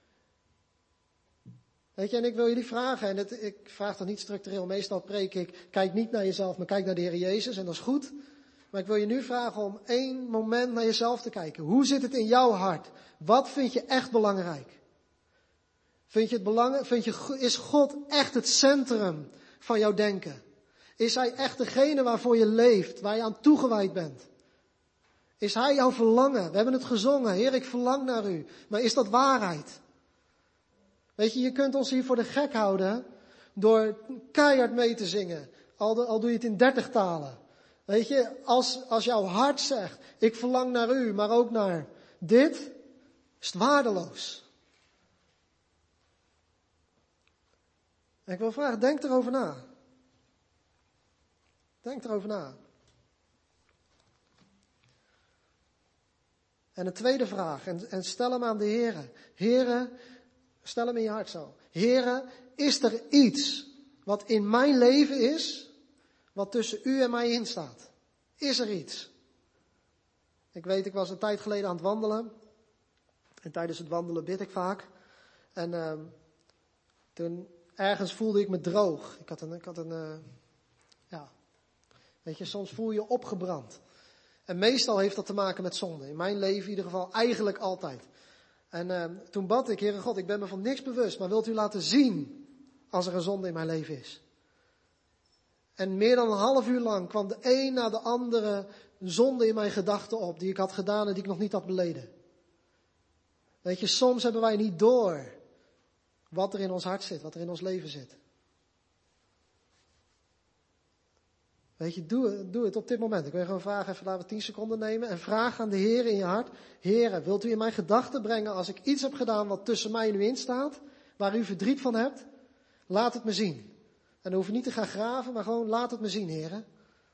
Weet je, en ik wil jullie vragen, en het, ik vraag dat niet structureel, meestal preek ik, kijk niet naar jezelf, maar kijk naar de Heer Jezus, en dat is goed. Maar ik wil je nu vragen om één moment naar jezelf te kijken. Hoe zit het in jouw hart? Wat vind je echt belangrijk? Vind je het belangrijk, vind je, is God echt het centrum van jouw denken? Is Hij echt degene waarvoor je leeft, waar je aan toegewijd bent? Is Hij jouw verlangen? We hebben het gezongen, Heer, ik verlang naar U. Maar is dat waarheid? Weet je, je kunt ons hier voor de gek houden door keihard mee te zingen. Al, al doe je het in dertig talen. Weet je, als, als jouw hart zegt, ik verlang naar U, maar ook naar dit, is het waardeloos. En ik wil vragen, denk erover na. Denk erover na. En een tweede vraag, en, en stel hem aan de Heere. Heere, stel hem in je hart zo. Heere, is er iets wat in mijn leven is, wat tussen u en mij in staat? Is er iets? Ik weet, ik was een tijd geleden aan het wandelen. En tijdens het wandelen bid ik vaak. En uh, toen ergens voelde ik me droog. Ik had een, ik had een uh, ja, weet je, soms voel je je opgebrand. En meestal heeft dat te maken met zonde. In mijn leven in ieder geval eigenlijk altijd. En uh, toen bad ik, Heere God, ik ben me van niks bewust, maar wilt u laten zien als er een zonde in mijn leven is? En meer dan een half uur lang kwam de een na de andere zonde in mijn gedachten op, die ik had gedaan en die ik nog niet had beleden. Weet je, soms hebben wij niet door wat er in ons hart zit, wat er in ons leven zit. Weet je, doe het, doe het op dit moment. Ik wil je gewoon vragen, even laten we tien seconden nemen. En vraag aan de Heer in je hart. Heere, wilt u in mijn gedachten brengen als ik iets heb gedaan wat tussen mij en u in staat? Waar u verdriet van hebt? Laat het me zien. En dan hoef je niet te gaan graven, maar gewoon laat het me zien, Heere.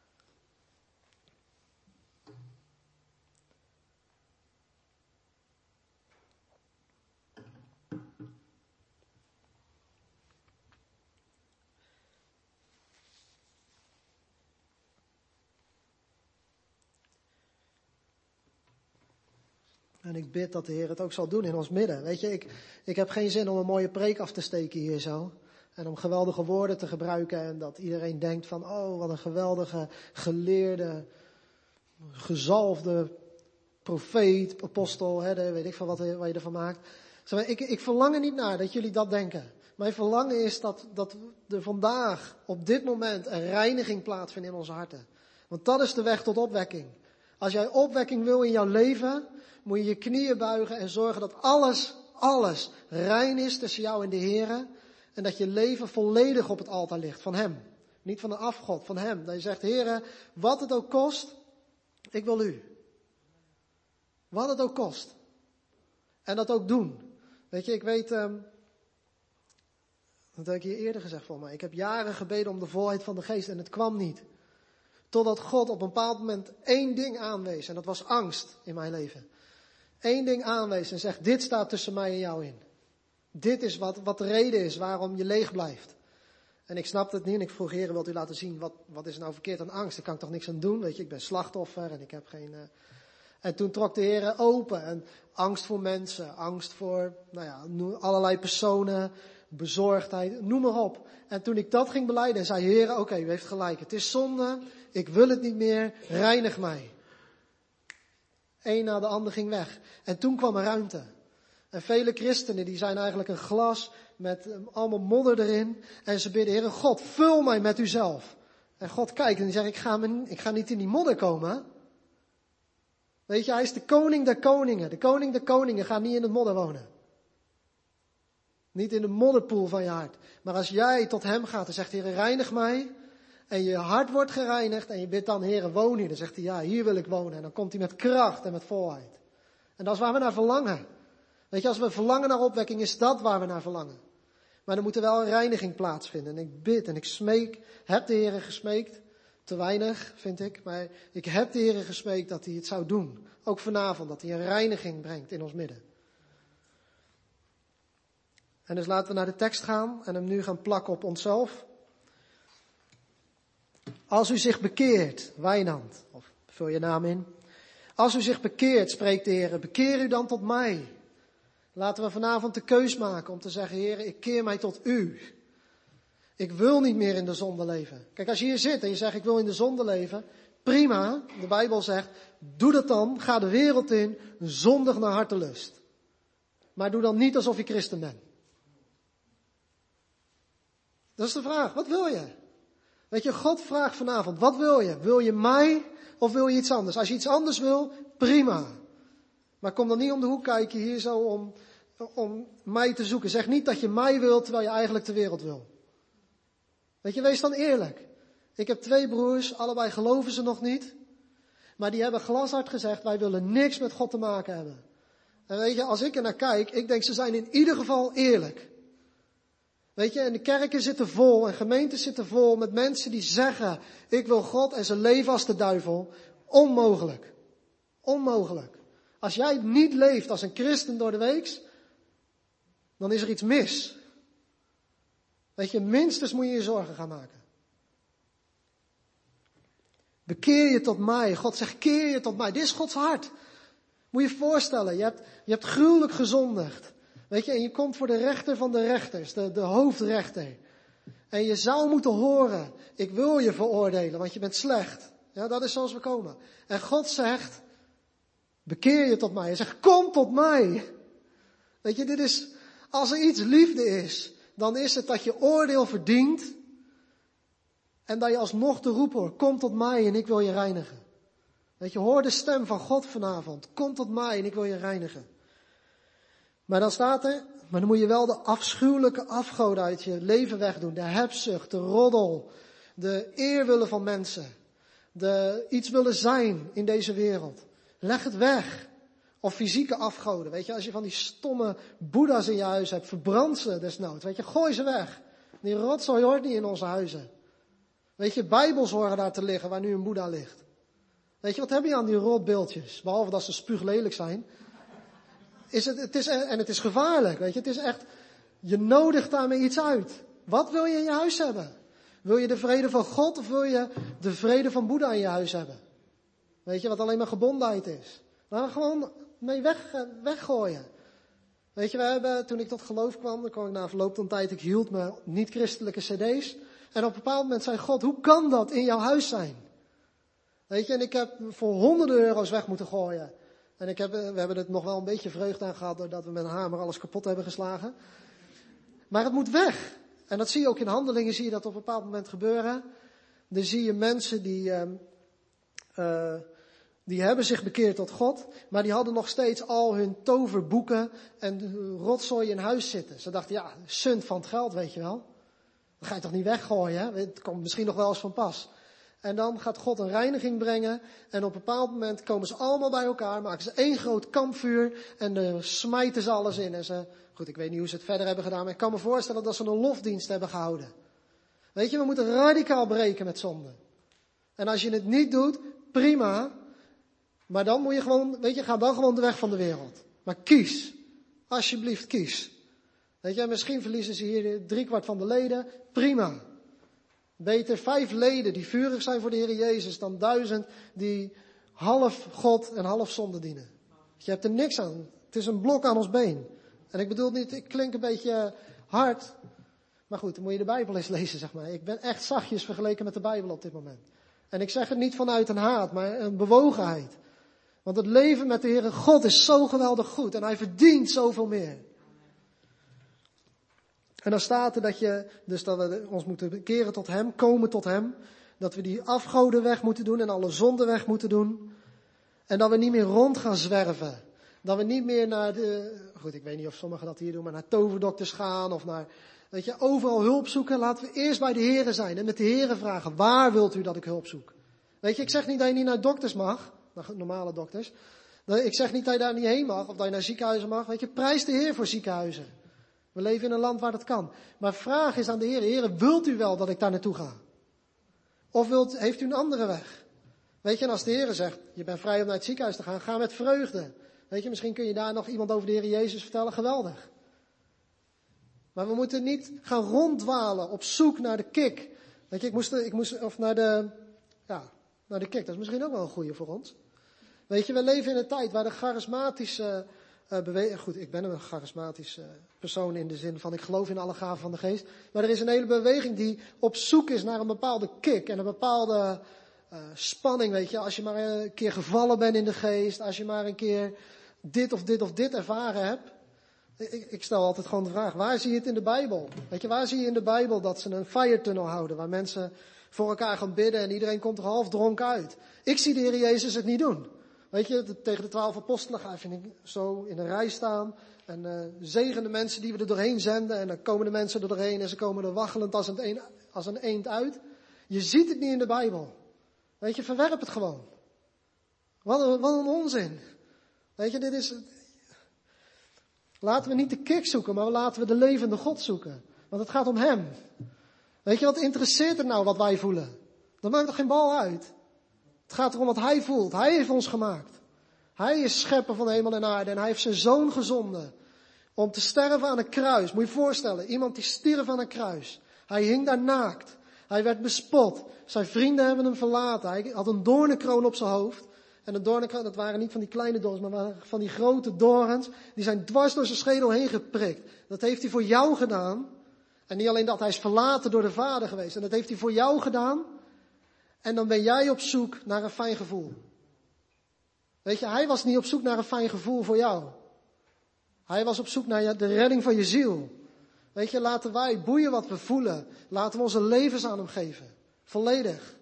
En ik bid dat de Heer het ook zal doen in ons midden. Weet je, ik, ik heb geen zin om een mooie preek af te steken hier zo. En om geweldige woorden te gebruiken. En dat iedereen denkt van, oh wat een geweldige, geleerde, gezalfde profeet, apostel. Hè, de, weet ik van wat, wat je ervan maakt. Zeg maar, ik, ik verlang er niet naar dat jullie dat denken. Mijn verlangen is dat, dat er vandaag, op dit moment, een reiniging plaatsvindt in onze harten. Want dat is de weg tot opwekking. Als jij opwekking wil in jouw leven, moet je je knieën buigen en zorgen dat alles, alles rein is tussen jou en de Heer. En dat je leven volledig op het altaar ligt van Hem. Niet van een afgod, van Hem. Dat je zegt, Heer, wat het ook kost, ik wil U. Wat het ook kost. En dat ook doen. Weet je, ik weet, um, dat heb ik hier eerder gezegd voor mij. Ik heb jaren gebeden om de volheid van de geest en het kwam niet. Totdat God op een bepaald moment één ding aanwees. En dat was angst in mijn leven. Eén ding aanwees en zegt, dit staat tussen mij en jou in. Dit is wat, wat de reden is waarom je leeg blijft. En ik snapte het niet en ik vroeg, Heer, wilt u laten zien, wat, wat is nou verkeerd aan angst? Daar kan ik toch niks aan doen, weet je, ik ben slachtoffer en ik heb geen... Uh... En toen trok de Heer open en angst voor mensen, angst voor, nou ja, allerlei personen, bezorgdheid, noem maar op. En toen ik dat ging belijden en zei, Heer, oké, okay, u heeft gelijk, het is zonde, ik wil het niet meer, reinig mij. Eén na de ander ging weg. En toen kwam er ruimte. En vele christenen die zijn eigenlijk een glas met allemaal modder erin. En ze bidden, Heer God, vul mij met uzelf. En God kijkt en die zegt, ik ga, me, ik ga niet in die modder komen. Weet je, hij is de koning der koningen. De koning der koningen gaat niet in het modder wonen. Niet in de modderpoel van je hart. Maar als jij tot hem gaat en zegt, Heer, reinig mij. En je hart wordt gereinigd en je bidt dan, Heer, woon hier. Dan zegt hij, ja, hier wil ik wonen. En dan komt hij met kracht en met volheid. En dat is waar we naar verlangen. Weet je, als we verlangen naar opwekking, is dat waar we naar verlangen. Maar er moet er wel een reiniging plaatsvinden. En ik bid en ik smeek, heb de Heer gesmeekt. Te weinig, vind ik. Maar ik heb de Heer gesmeekt dat hij het zou doen. Ook vanavond, dat hij een reiniging brengt in ons midden. En dus laten we naar de tekst gaan en hem nu gaan plakken op onszelf. Als u zich bekeert, Wijnand, of vul je naam in. Als u zich bekeert, spreekt de Heer, bekeer u dan tot mij. Laten we vanavond de keus maken om te zeggen, Heer, ik keer mij tot u. Ik wil niet meer in de zonde leven. Kijk, als je hier zit en je zegt, ik wil in de zonde leven, prima. De Bijbel zegt, doe dat dan, ga de wereld in, zondig naar hartelust. Maar doe dan niet alsof je christen bent. Dat is de vraag, wat wil je? Weet je, God vraagt vanavond, wat wil je? Wil je mij of wil je iets anders? Als je iets anders wil, prima. Maar kom dan niet om de hoek kijken hier zo om, om mij te zoeken. Zeg niet dat je mij wilt terwijl je eigenlijk de wereld wil. Weet je, wees dan eerlijk. Ik heb twee broers, allebei geloven ze nog niet. Maar die hebben glashard gezegd, wij willen niks met God te maken hebben. En weet je, als ik er naar kijk, ik denk ze zijn in ieder geval eerlijk. Weet je, en de kerken zitten vol en gemeenten zitten vol met mensen die zeggen, ik wil God en ze leven als de duivel. Onmogelijk. Onmogelijk. Als jij niet leeft als een christen door de weeks, dan is er iets mis. Weet je, minstens moet je je zorgen gaan maken. Bekeer je tot mij. God zegt, keer je tot mij. Dit is Gods hart. Moet je je voorstellen, je hebt, je hebt gruwelijk gezondigd. Weet je, en je komt voor de rechter van de rechters, de, de hoofdrechter. En je zou moeten horen, ik wil je veroordelen, want je bent slecht. Ja, dat is zoals we komen. En God zegt, bekeer je tot mij. Hij zegt, kom tot mij. Weet je, dit is, als er iets liefde is, dan is het dat je oordeel verdient. En dat je alsnog te roepen hoort, kom tot mij en ik wil je reinigen. Weet je, hoor de stem van God vanavond. Kom tot mij en ik wil je reinigen. Maar dan staat er, maar dan moet je wel de afschuwelijke afgoden uit je leven wegdoen. De hebzucht, de roddel, de eer willen van mensen. De iets willen zijn in deze wereld. Leg het weg. Of fysieke afgoden. Weet je, als je van die stomme boeddha's in je huis hebt, verbrand ze desnoods. Weet je, gooi ze weg. Die rotzooi hoort niet in onze huizen. Weet je, bijbels horen daar te liggen waar nu een boeddha ligt. Weet je, wat heb je aan die rotbeeldjes? Behalve dat ze spuuglelijk zijn. Is het, het is, en het is gevaarlijk, weet je. Het is echt, je nodigt daarmee iets uit. Wat wil je in je huis hebben? Wil je de vrede van God of wil je de vrede van Boeddha in je huis hebben? Weet je, wat alleen maar gebondenheid is. Laten we gewoon mee weg, weggooien. Weet je, we hebben, toen ik tot geloof kwam, dan kwam ik na verloop van tijd, ik hield me niet-christelijke cd's. En op een bepaald moment zei God, hoe kan dat in jouw huis zijn? Weet je, en ik heb voor honderden euro's weg moeten gooien. En ik heb, we hebben er nog wel een beetje vreugde aan gehad, doordat we met een hamer alles kapot hebben geslagen. Maar het moet weg. En dat zie je ook in Handelingen, zie je dat op een bepaald moment gebeuren. Dan zie je mensen die, uh, uh, die hebben zich bekeerd tot God, maar die hadden nog steeds al hun toverboeken en rotzooi in huis zitten. Ze dachten, ja, sunt van het geld, weet je wel. Dat ga je toch niet weggooien, hè? Het komt misschien nog wel eens van pas. En dan gaat God een reiniging brengen. En op een bepaald moment komen ze allemaal bij elkaar. Maken ze één groot kampvuur. En dan smijten ze alles in. En ze, goed, ik weet niet hoe ze het verder hebben gedaan. Maar ik kan me voorstellen dat ze een lofdienst hebben gehouden. Weet je, we moeten radicaal breken met zonde. En als je het niet doet, prima. Maar dan moet je gewoon, weet je, ga dan gewoon de weg van de wereld. Maar kies. Alsjeblieft, kies. Weet je, misschien verliezen ze hier driekwart van de leden. Prima. Beter vijf leden die vurig zijn voor de Heer Jezus dan duizend die half God en half zonde dienen. Je hebt er niks aan. Het is een blok aan ons been. En ik bedoel niet, ik klink een beetje hard. Maar goed, dan moet je de Bijbel eens lezen, zeg maar. Ik ben echt zachtjes vergeleken met de Bijbel op dit moment. En ik zeg het niet vanuit een haat, maar een bewogenheid. Want het leven met de Heere God is zo geweldig goed. En Hij verdient zoveel meer. En dan staat er dat je, dus dat we ons moeten bekeren tot Hem, komen tot Hem. Dat we die afgoden weg moeten doen en alle zonden weg moeten doen. En dat we niet meer rond gaan zwerven. Dat we niet meer naar de, goed, ik weet niet of sommigen dat hier doen, maar naar toverdokters gaan of naar, weet je, overal hulp zoeken. Laten we eerst bij de Heere zijn en met de Heere vragen, waar wilt u dat ik hulp zoek? Weet je, ik zeg niet dat je niet naar dokters mag, naar normale dokters. Ik zeg niet dat je daar niet heen mag of dat je naar ziekenhuizen mag. Weet je, prijs de Heer voor ziekenhuizen. We leven in een land waar dat kan. Maar vraag is aan de Heer, Heer, wilt u wel dat ik daar naartoe ga? Of wilt, heeft u een andere weg? Weet je, en als de Heer zegt, je bent vrij om naar het ziekenhuis te gaan, ga met vreugde. Weet je, misschien kun je daar nog iemand over de Heer Jezus vertellen, geweldig. Maar we moeten niet gaan ronddwalen op zoek naar de kick. Weet je, ik moest, ik moest, of naar de, ja, naar de kick, dat is misschien ook wel een goeie voor ons. Weet je, we leven in een tijd waar de charismatische uh, beweging, goed, ik ben een charismatische uh, persoon in de zin van ik geloof in alle gaven van de geest. Maar er is een hele beweging die op zoek is naar een bepaalde kick en een bepaalde uh, spanning, weet je. Als je maar een keer gevallen bent in de geest, als je maar een keer dit of dit of dit ervaren hebt. Ik, ik stel altijd gewoon de vraag, waar zie je het in de Bijbel? Weet je, waar zie je in de Bijbel dat ze een fire tunnel houden, waar mensen voor elkaar gaan bidden en iedereen komt er half dronken uit? Ik zie de Heer Jezus het niet doen. Weet je, tegen de twaalf apostelen ga je zo in een rij staan en uh, zegen de mensen die we er doorheen zenden en dan komen de mensen er doorheen en ze komen er waggelend als een, een, als een eend uit. Je ziet het niet in de Bijbel. Weet je, verwerp het gewoon. Wat een, wat een onzin. Weet je, dit is, laten we niet de kick zoeken, maar laten we de levende God zoeken. Want het gaat om Hem. Weet je, wat interesseert het nou wat wij voelen? Dat maakt toch geen bal uit? Het gaat erom wat Hij voelt. Hij heeft ons gemaakt. Hij is schepper van hemel en aarde en Hij heeft zijn Zoon gezonden om te sterven aan een kruis. Moet je je voorstellen, iemand die stierf aan een kruis. Hij hing daar naakt. Hij werd bespot. Zijn vrienden hebben hem verlaten. Hij had een doornenkroon op zijn hoofd. En de doornenkroon, dat waren niet van die kleine dorens, maar waren van die grote dorens. Die zijn dwars door zijn schedel heen geprikt. Dat heeft Hij voor jou gedaan. En niet alleen dat, Hij is verlaten door de Vader geweest. En dat heeft Hij voor jou gedaan. En dan ben jij op zoek naar een fijn gevoel. Weet je, Hij was niet op zoek naar een fijn gevoel voor jou. Hij was op zoek naar de redding van je ziel. Weet je, laten wij boeien wat we voelen. Laten we onze levens aan Hem geven. Volledig.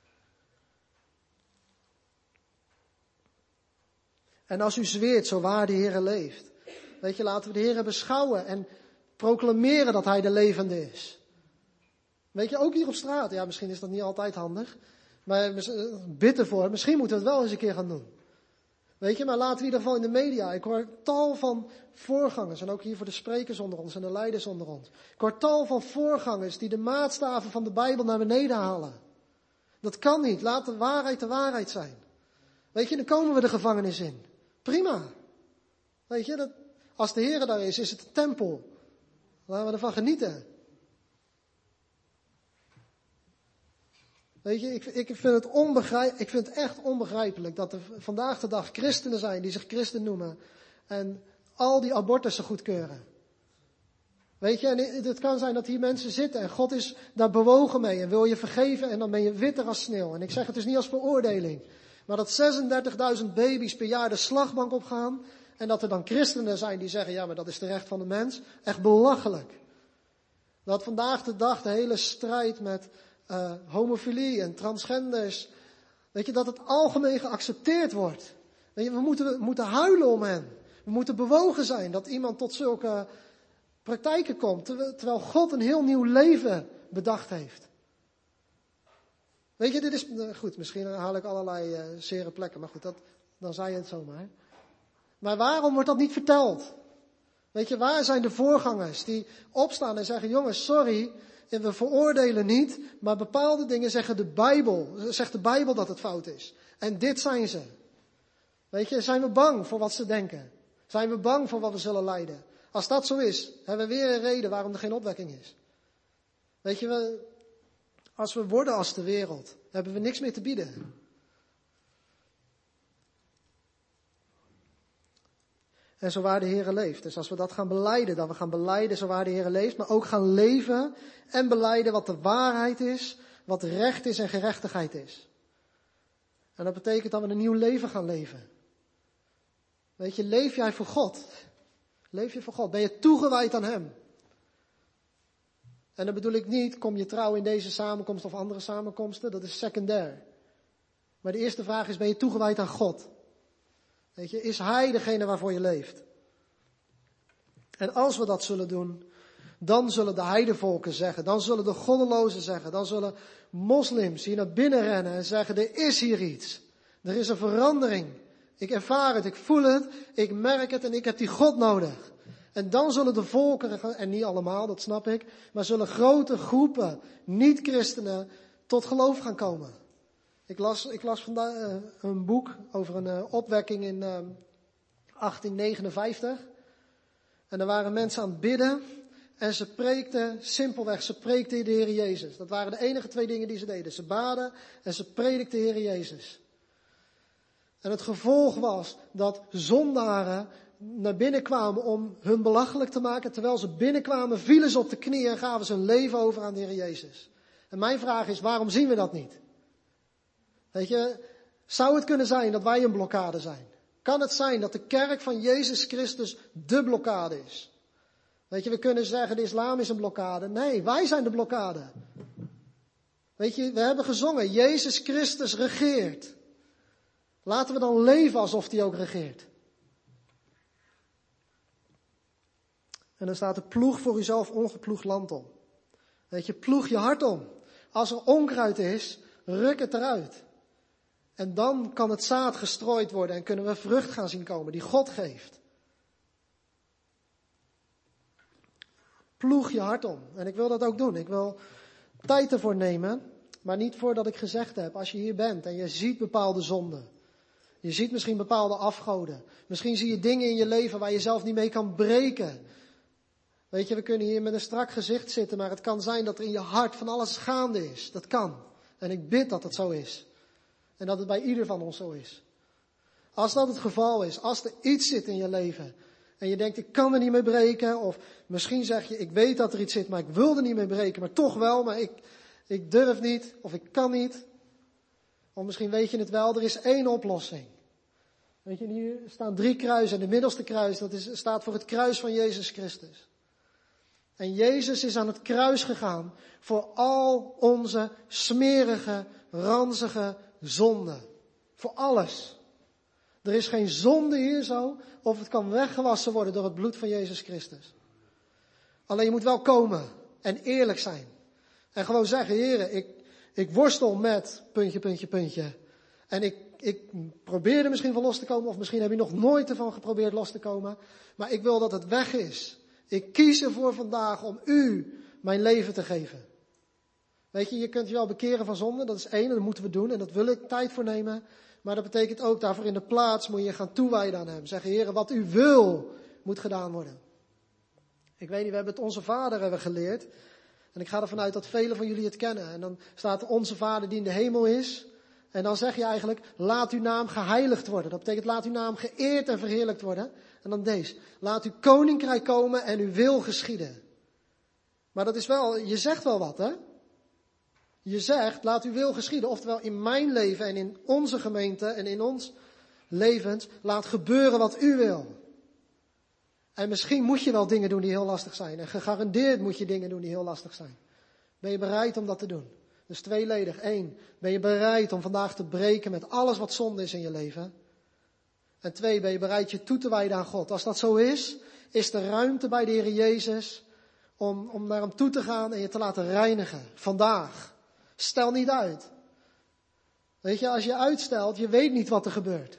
En als u zweert, zo waar de Heere leeft. Weet je, laten we de Heere beschouwen en proclameren dat Hij de levende is. Weet je, ook hier op straat. Ja, misschien is dat niet altijd handig. Maar bid ervoor. Misschien moeten we het wel eens een keer gaan doen. Weet je, maar laten we in ieder geval in de media. Ik hoor tal van voorgangers. En ook hier voor de sprekers onder ons en de leiders onder ons. Ik hoor tal van voorgangers die de maatstaven van de Bijbel naar beneden halen. Dat kan niet. Laat de waarheid de waarheid zijn. Weet je, dan komen we de gevangenis in. Prima. Weet je, dat, als de Heer daar is, is het een tempel. Laten we ervan genieten. Weet je, ik, ik, vind het onbegrijp, ik vind het echt onbegrijpelijk dat er vandaag de dag christenen zijn die zich christen noemen en al die abortussen goedkeuren. Weet je, en het kan zijn dat hier mensen zitten en God is daar bewogen mee en wil je vergeven en dan ben je witter als sneeuw. En ik zeg het dus niet als veroordeling, maar dat zesendertigduizend baby's per jaar de slagbank opgaan en dat er dan christenen zijn die zeggen, ja, maar dat is de recht van de mens. Echt belachelijk. Dat vandaag de dag de hele strijd met Uh, homofilie en transgenders, weet je, dat het algemeen geaccepteerd wordt. Weet je, we moeten, we moeten huilen om hen. We moeten bewogen zijn dat iemand tot zulke praktijken komt, terwijl God een heel nieuw leven bedacht heeft. Weet je, dit is, goed, misschien haal ik allerlei uh, zere plekken, maar goed, dat, dan zei je het zomaar. Maar waarom wordt dat niet verteld? Weet je, waar zijn de voorgangers die opstaan en zeggen, jongens, sorry, En we veroordelen niet, maar bepaalde dingen zeggen de Bijbel, zegt de Bijbel dat het fout is. En dit zijn ze. Weet je, zijn we bang voor wat ze denken? Zijn we bang voor wat we zullen lijden? Als dat zo is, hebben we weer een reden waarom er geen opwekking is. Weet je, we, als we worden als de wereld, hebben we niks meer te bieden. En zo waar de Heere leeft. Dus als we dat gaan belijden, dat we gaan belijden zo waar de Heere leeft, maar ook gaan leven en belijden wat de waarheid is, wat recht is en gerechtigheid is. En dat betekent dat we een nieuw leven gaan leven. Weet je, leef jij voor God? Leef je voor God? Ben je toegewijd aan Hem? En dan bedoel ik niet, kom je trouw in deze samenkomst of andere samenkomsten, dat is secundair. Maar de eerste vraag is, ben je toegewijd aan God? Weet je, is Hij degene waarvoor je leeft? En als we dat zullen doen, dan zullen de heidevolken zeggen, dan zullen de goddelozen zeggen, dan zullen moslims hier naar binnen rennen en zeggen, er is hier iets. Er is een verandering. Ik ervaar het, ik voel het, ik merk het en ik heb die God nodig. En dan zullen de volkeren, en niet allemaal, dat snap ik, maar zullen grote groepen niet-christenen tot geloof gaan komen. Ik las, ik las vandaag uh, een boek over een uh, opwekking in uh, achttien negenenvijftig. En er waren mensen aan het bidden en ze preekten simpelweg, ze preekten de Heer Jezus. Dat waren de enige twee dingen die ze deden. Ze baden en ze predikten de Heer Jezus. En het gevolg was dat zondaren naar binnen kwamen om hun belachelijk te maken. Terwijl ze binnenkwamen, vielen ze op de knieën en gaven ze hun leven over aan de Heer Jezus. En mijn vraag is, waarom zien we dat niet? Weet je, zou het kunnen zijn dat wij een blokkade zijn? Kan het zijn dat de kerk van Jezus Christus de blokkade is? Weet je, we kunnen zeggen de islam is een blokkade. Nee, wij zijn de blokkade. Weet je, we hebben gezongen, Jezus Christus regeert. Laten we dan leven alsof hij ook regeert. En dan staat er, ploeg voor uzelf ongeploegd land om. Weet je, ploeg je hart om. Als er onkruid is, ruk het eruit. En dan kan het zaad gestrooid worden en kunnen we vrucht gaan zien komen die God geeft. Ploeg je hart om. En ik wil dat ook doen. Ik wil tijd ervoor nemen, maar niet voordat ik gezegd heb, als je hier bent en je ziet bepaalde zonden. Je ziet misschien bepaalde afgoden. Misschien zie je dingen in je leven waar je zelf niet mee kan breken. Weet je, we kunnen hier met een strak gezicht zitten, maar het kan zijn dat er in je hart van alles gaande is. Dat kan. En ik bid dat het zo is. En dat het bij ieder van ons zo is. Als dat het geval is, als er iets zit in je leven en je denkt, ik kan er niet mee breken, of misschien zeg je, ik weet dat er iets zit, maar ik wil er niet mee breken, maar toch wel, maar ik, ik durf niet, of ik kan niet. Of misschien weet je het wel, er is één oplossing. Weet je, hier staan drie kruisen en de middelste kruis, dat is, staat voor het kruis van Jezus Christus. En Jezus is aan het kruis gegaan voor al onze smerige, ranzige zonden. Voor alles. Er is geen zonde hier zo, of het kan weggewassen worden door het bloed van Jezus Christus. Alleen je moet wel komen en eerlijk zijn. En gewoon zeggen, Heere, ik, ik worstel met puntje, puntje, puntje. En ik, ik probeer er misschien van los te komen, of misschien heb je nog nooit ervan geprobeerd los te komen. Maar ik wil dat het weg is. Ik kies ervoor vandaag om u mijn leven te geven. Weet je, je kunt je wel bekeren van zonde, dat is één, en dat moeten we doen en dat wil ik tijd voor nemen. Maar dat betekent ook, daarvoor in de plaats moet je gaan toewijden aan hem. Zeggen, Heere, wat u wil, moet gedaan worden. Ik weet niet, we hebben het Onze Vader hebben geleerd. En ik ga ervan uit dat velen van jullie het kennen. En dan staat Onze Vader die in de hemel is. En dan zeg je eigenlijk, laat uw naam geheiligd worden. Dat betekent, laat uw naam geëerd en verheerlijkt worden. En dan deze, laat uw koninkrijk komen en uw wil geschieden. Maar dat is wel, je zegt wel wat, hè? Je zegt, laat uw wil geschieden. Oftewel, in mijn leven en in onze gemeente en in ons levens, laat gebeuren wat u wil. En misschien moet je wel dingen doen die heel lastig zijn. En gegarandeerd moet je dingen doen die heel lastig zijn. Ben je bereid om dat te doen? Dus tweeledig. Eén, ben je bereid om vandaag te breken met alles wat zonde is in je leven? En twee, ben je bereid je toe te wijden aan God? Als dat zo is, is er ruimte bij de Heer Jezus om, om naar hem toe te gaan en je te laten reinigen. Vandaag. Stel niet uit. Weet je, als je uitstelt, je weet niet wat er gebeurt.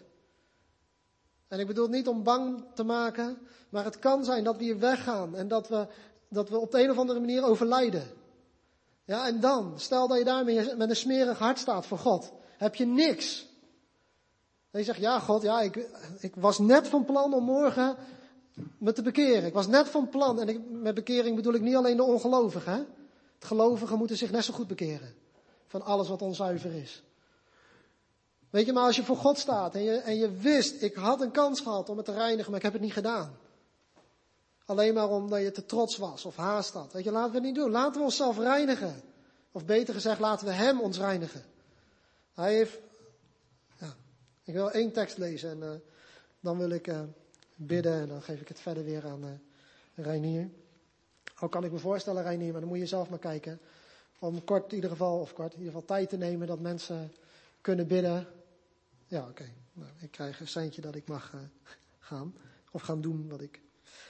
En ik bedoel niet om bang te maken, maar het kan zijn dat we hier weggaan en dat we, dat we op de een of andere manier overlijden. Ja, en dan, stel dat je daar met een smerig hart staat voor God. Heb je niks. En je zegt, ja God, ja, ik, ik was net van plan om morgen me te bekeren. Ik was net van plan, en ik, met bekering bedoel ik niet alleen de ongelovigen. Hè? Het gelovigen moeten zich net zo goed bekeren. Van alles wat onzuiver is. Weet je, maar als je voor God staat en je, en je wist, ik had een kans gehad om het te reinigen, maar ik heb het niet gedaan. Alleen maar omdat je te trots was of haast had. Weet je, laten we het niet doen. Laten we onszelf reinigen. Of beter gezegd, laten we hem ons reinigen. Hij heeft, ja, ik wil één tekst lezen en uh, dan wil ik uh, bidden en dan geef ik het verder weer aan uh, Reinier. Al kan ik me voorstellen, Reinier, maar dan moet je zelf maar kijken. Om kort in ieder geval, of kort in ieder geval tijd te nemen dat mensen kunnen bidden. Ja, oké. Okay. Nou, ik krijg een seintje dat ik mag uh, gaan. Of gaan doen wat ik...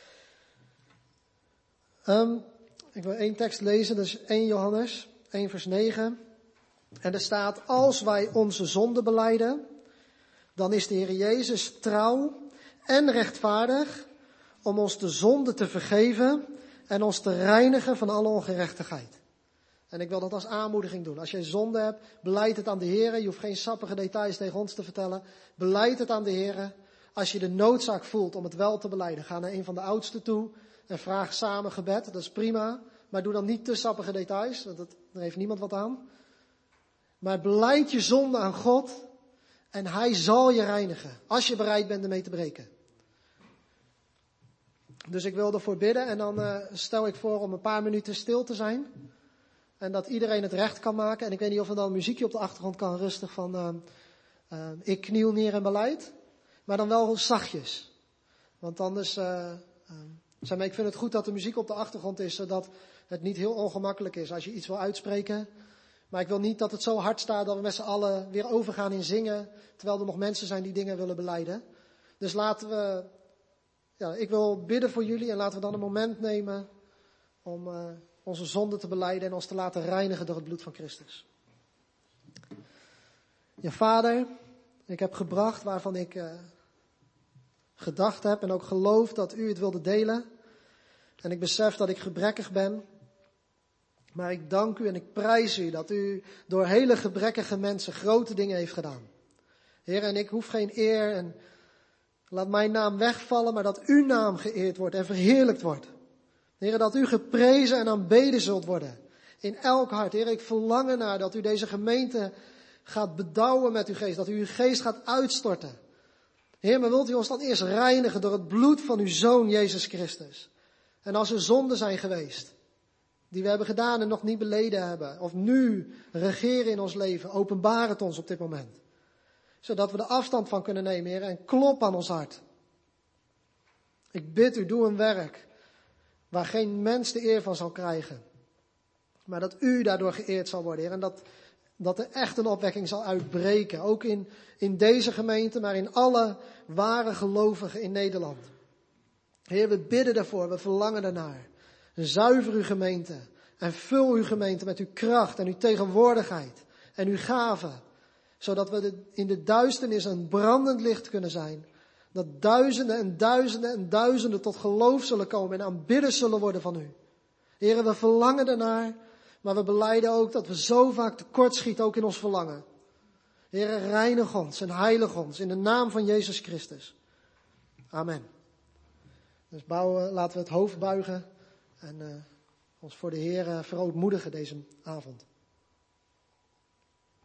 Um, ik wil één tekst lezen, dat is eerste Johannes, één vers negen. En er staat, als wij onze zonde belijden, dan is de Heer Jezus trouw en rechtvaardig om ons de zonde te vergeven en ons te reinigen van alle ongerechtigheid. En ik wil dat als aanmoediging doen. Als je zonde hebt, belijd het aan de Heer. Je hoeft geen sappige details tegen ons te vertellen. Belijd het aan de Heer. Als je de noodzaak voelt om het wel te belijden, ga naar een van de oudsten toe en vraag samen gebed. Dat is prima. Maar doe dan niet te sappige details, want dat, daar heeft niemand wat aan. Maar belijd je zonde aan God en Hij zal je reinigen. Als je bereid bent ermee te breken. Dus ik wil ervoor bidden en dan uh, stel ik voor om een paar minuten stil te zijn. En dat iedereen het recht kan maken. En ik weet niet of er dan een muziekje op de achtergrond kan rustig van uh, uh, ik kniel neer en beleid. Maar dan wel zachtjes. Want anders, uh, uh, zeg maar, ik vind het goed dat de muziek op de achtergrond is, zodat het niet heel ongemakkelijk is als je iets wil uitspreken. Maar ik wil niet dat het zo hard staat dat we met z'n allen weer overgaan in zingen, terwijl er nog mensen zijn die dingen willen belijden. Dus laten we, ja, ik wil bidden voor jullie en laten we dan een moment nemen om uh, onze zonde te belijden en ons te laten reinigen door het bloed van Christus. Ja, Vader, ik heb gebracht waarvan ik uh, gedacht heb en ook geloof dat u het wilde delen. En ik besef dat ik gebrekkig ben. Maar ik dank u en ik prijs u dat u door hele gebrekkige mensen grote dingen heeft gedaan. Heer, en ik hoef geen eer en laat mijn naam wegvallen, maar dat uw naam geëerd wordt en verheerlijkt wordt. Heer, dat u geprezen en aanbeden zult worden. In elk hart. Heer, ik verlang ernaar dat u deze gemeente gaat bedouwen met uw geest. Dat u uw geest gaat uitstorten. Heer, maar wilt u ons dan eerst reinigen door het bloed van uw Zoon Jezus Christus. En als er zonden zijn geweest, die we hebben gedaan en nog niet beleden hebben, of nu regeren in ons leven, openbaar het ons op dit moment. Zodat we er afstand van kunnen nemen, Heer, en klop aan ons hart. Ik bid u, doe een werk waar geen mens de eer van zal krijgen. Maar dat u daardoor geëerd zal worden, Heer. En dat, dat er echt een opwekking zal uitbreken. Ook in, in deze gemeente, maar in alle ware gelovigen in Nederland. Heer, we bidden daarvoor, we verlangen daarnaar. Zuiver uw gemeente en vul uw gemeente met uw kracht en uw tegenwoordigheid en uw gaven. Zodat we de, in de duisternis een brandend licht kunnen zijn. Dat duizenden en duizenden en duizenden tot geloof zullen komen en aanbidders zullen worden van u. Heren, we verlangen daarnaar, maar we belijden ook dat we zo vaak tekortschieten, ook in ons verlangen. Heren, reinig ons en heilig ons in de naam van Jezus Christus. Amen. Dus bouwen, laten we het hoofd buigen en uh, ons voor de Heer verootmoedigen deze avond.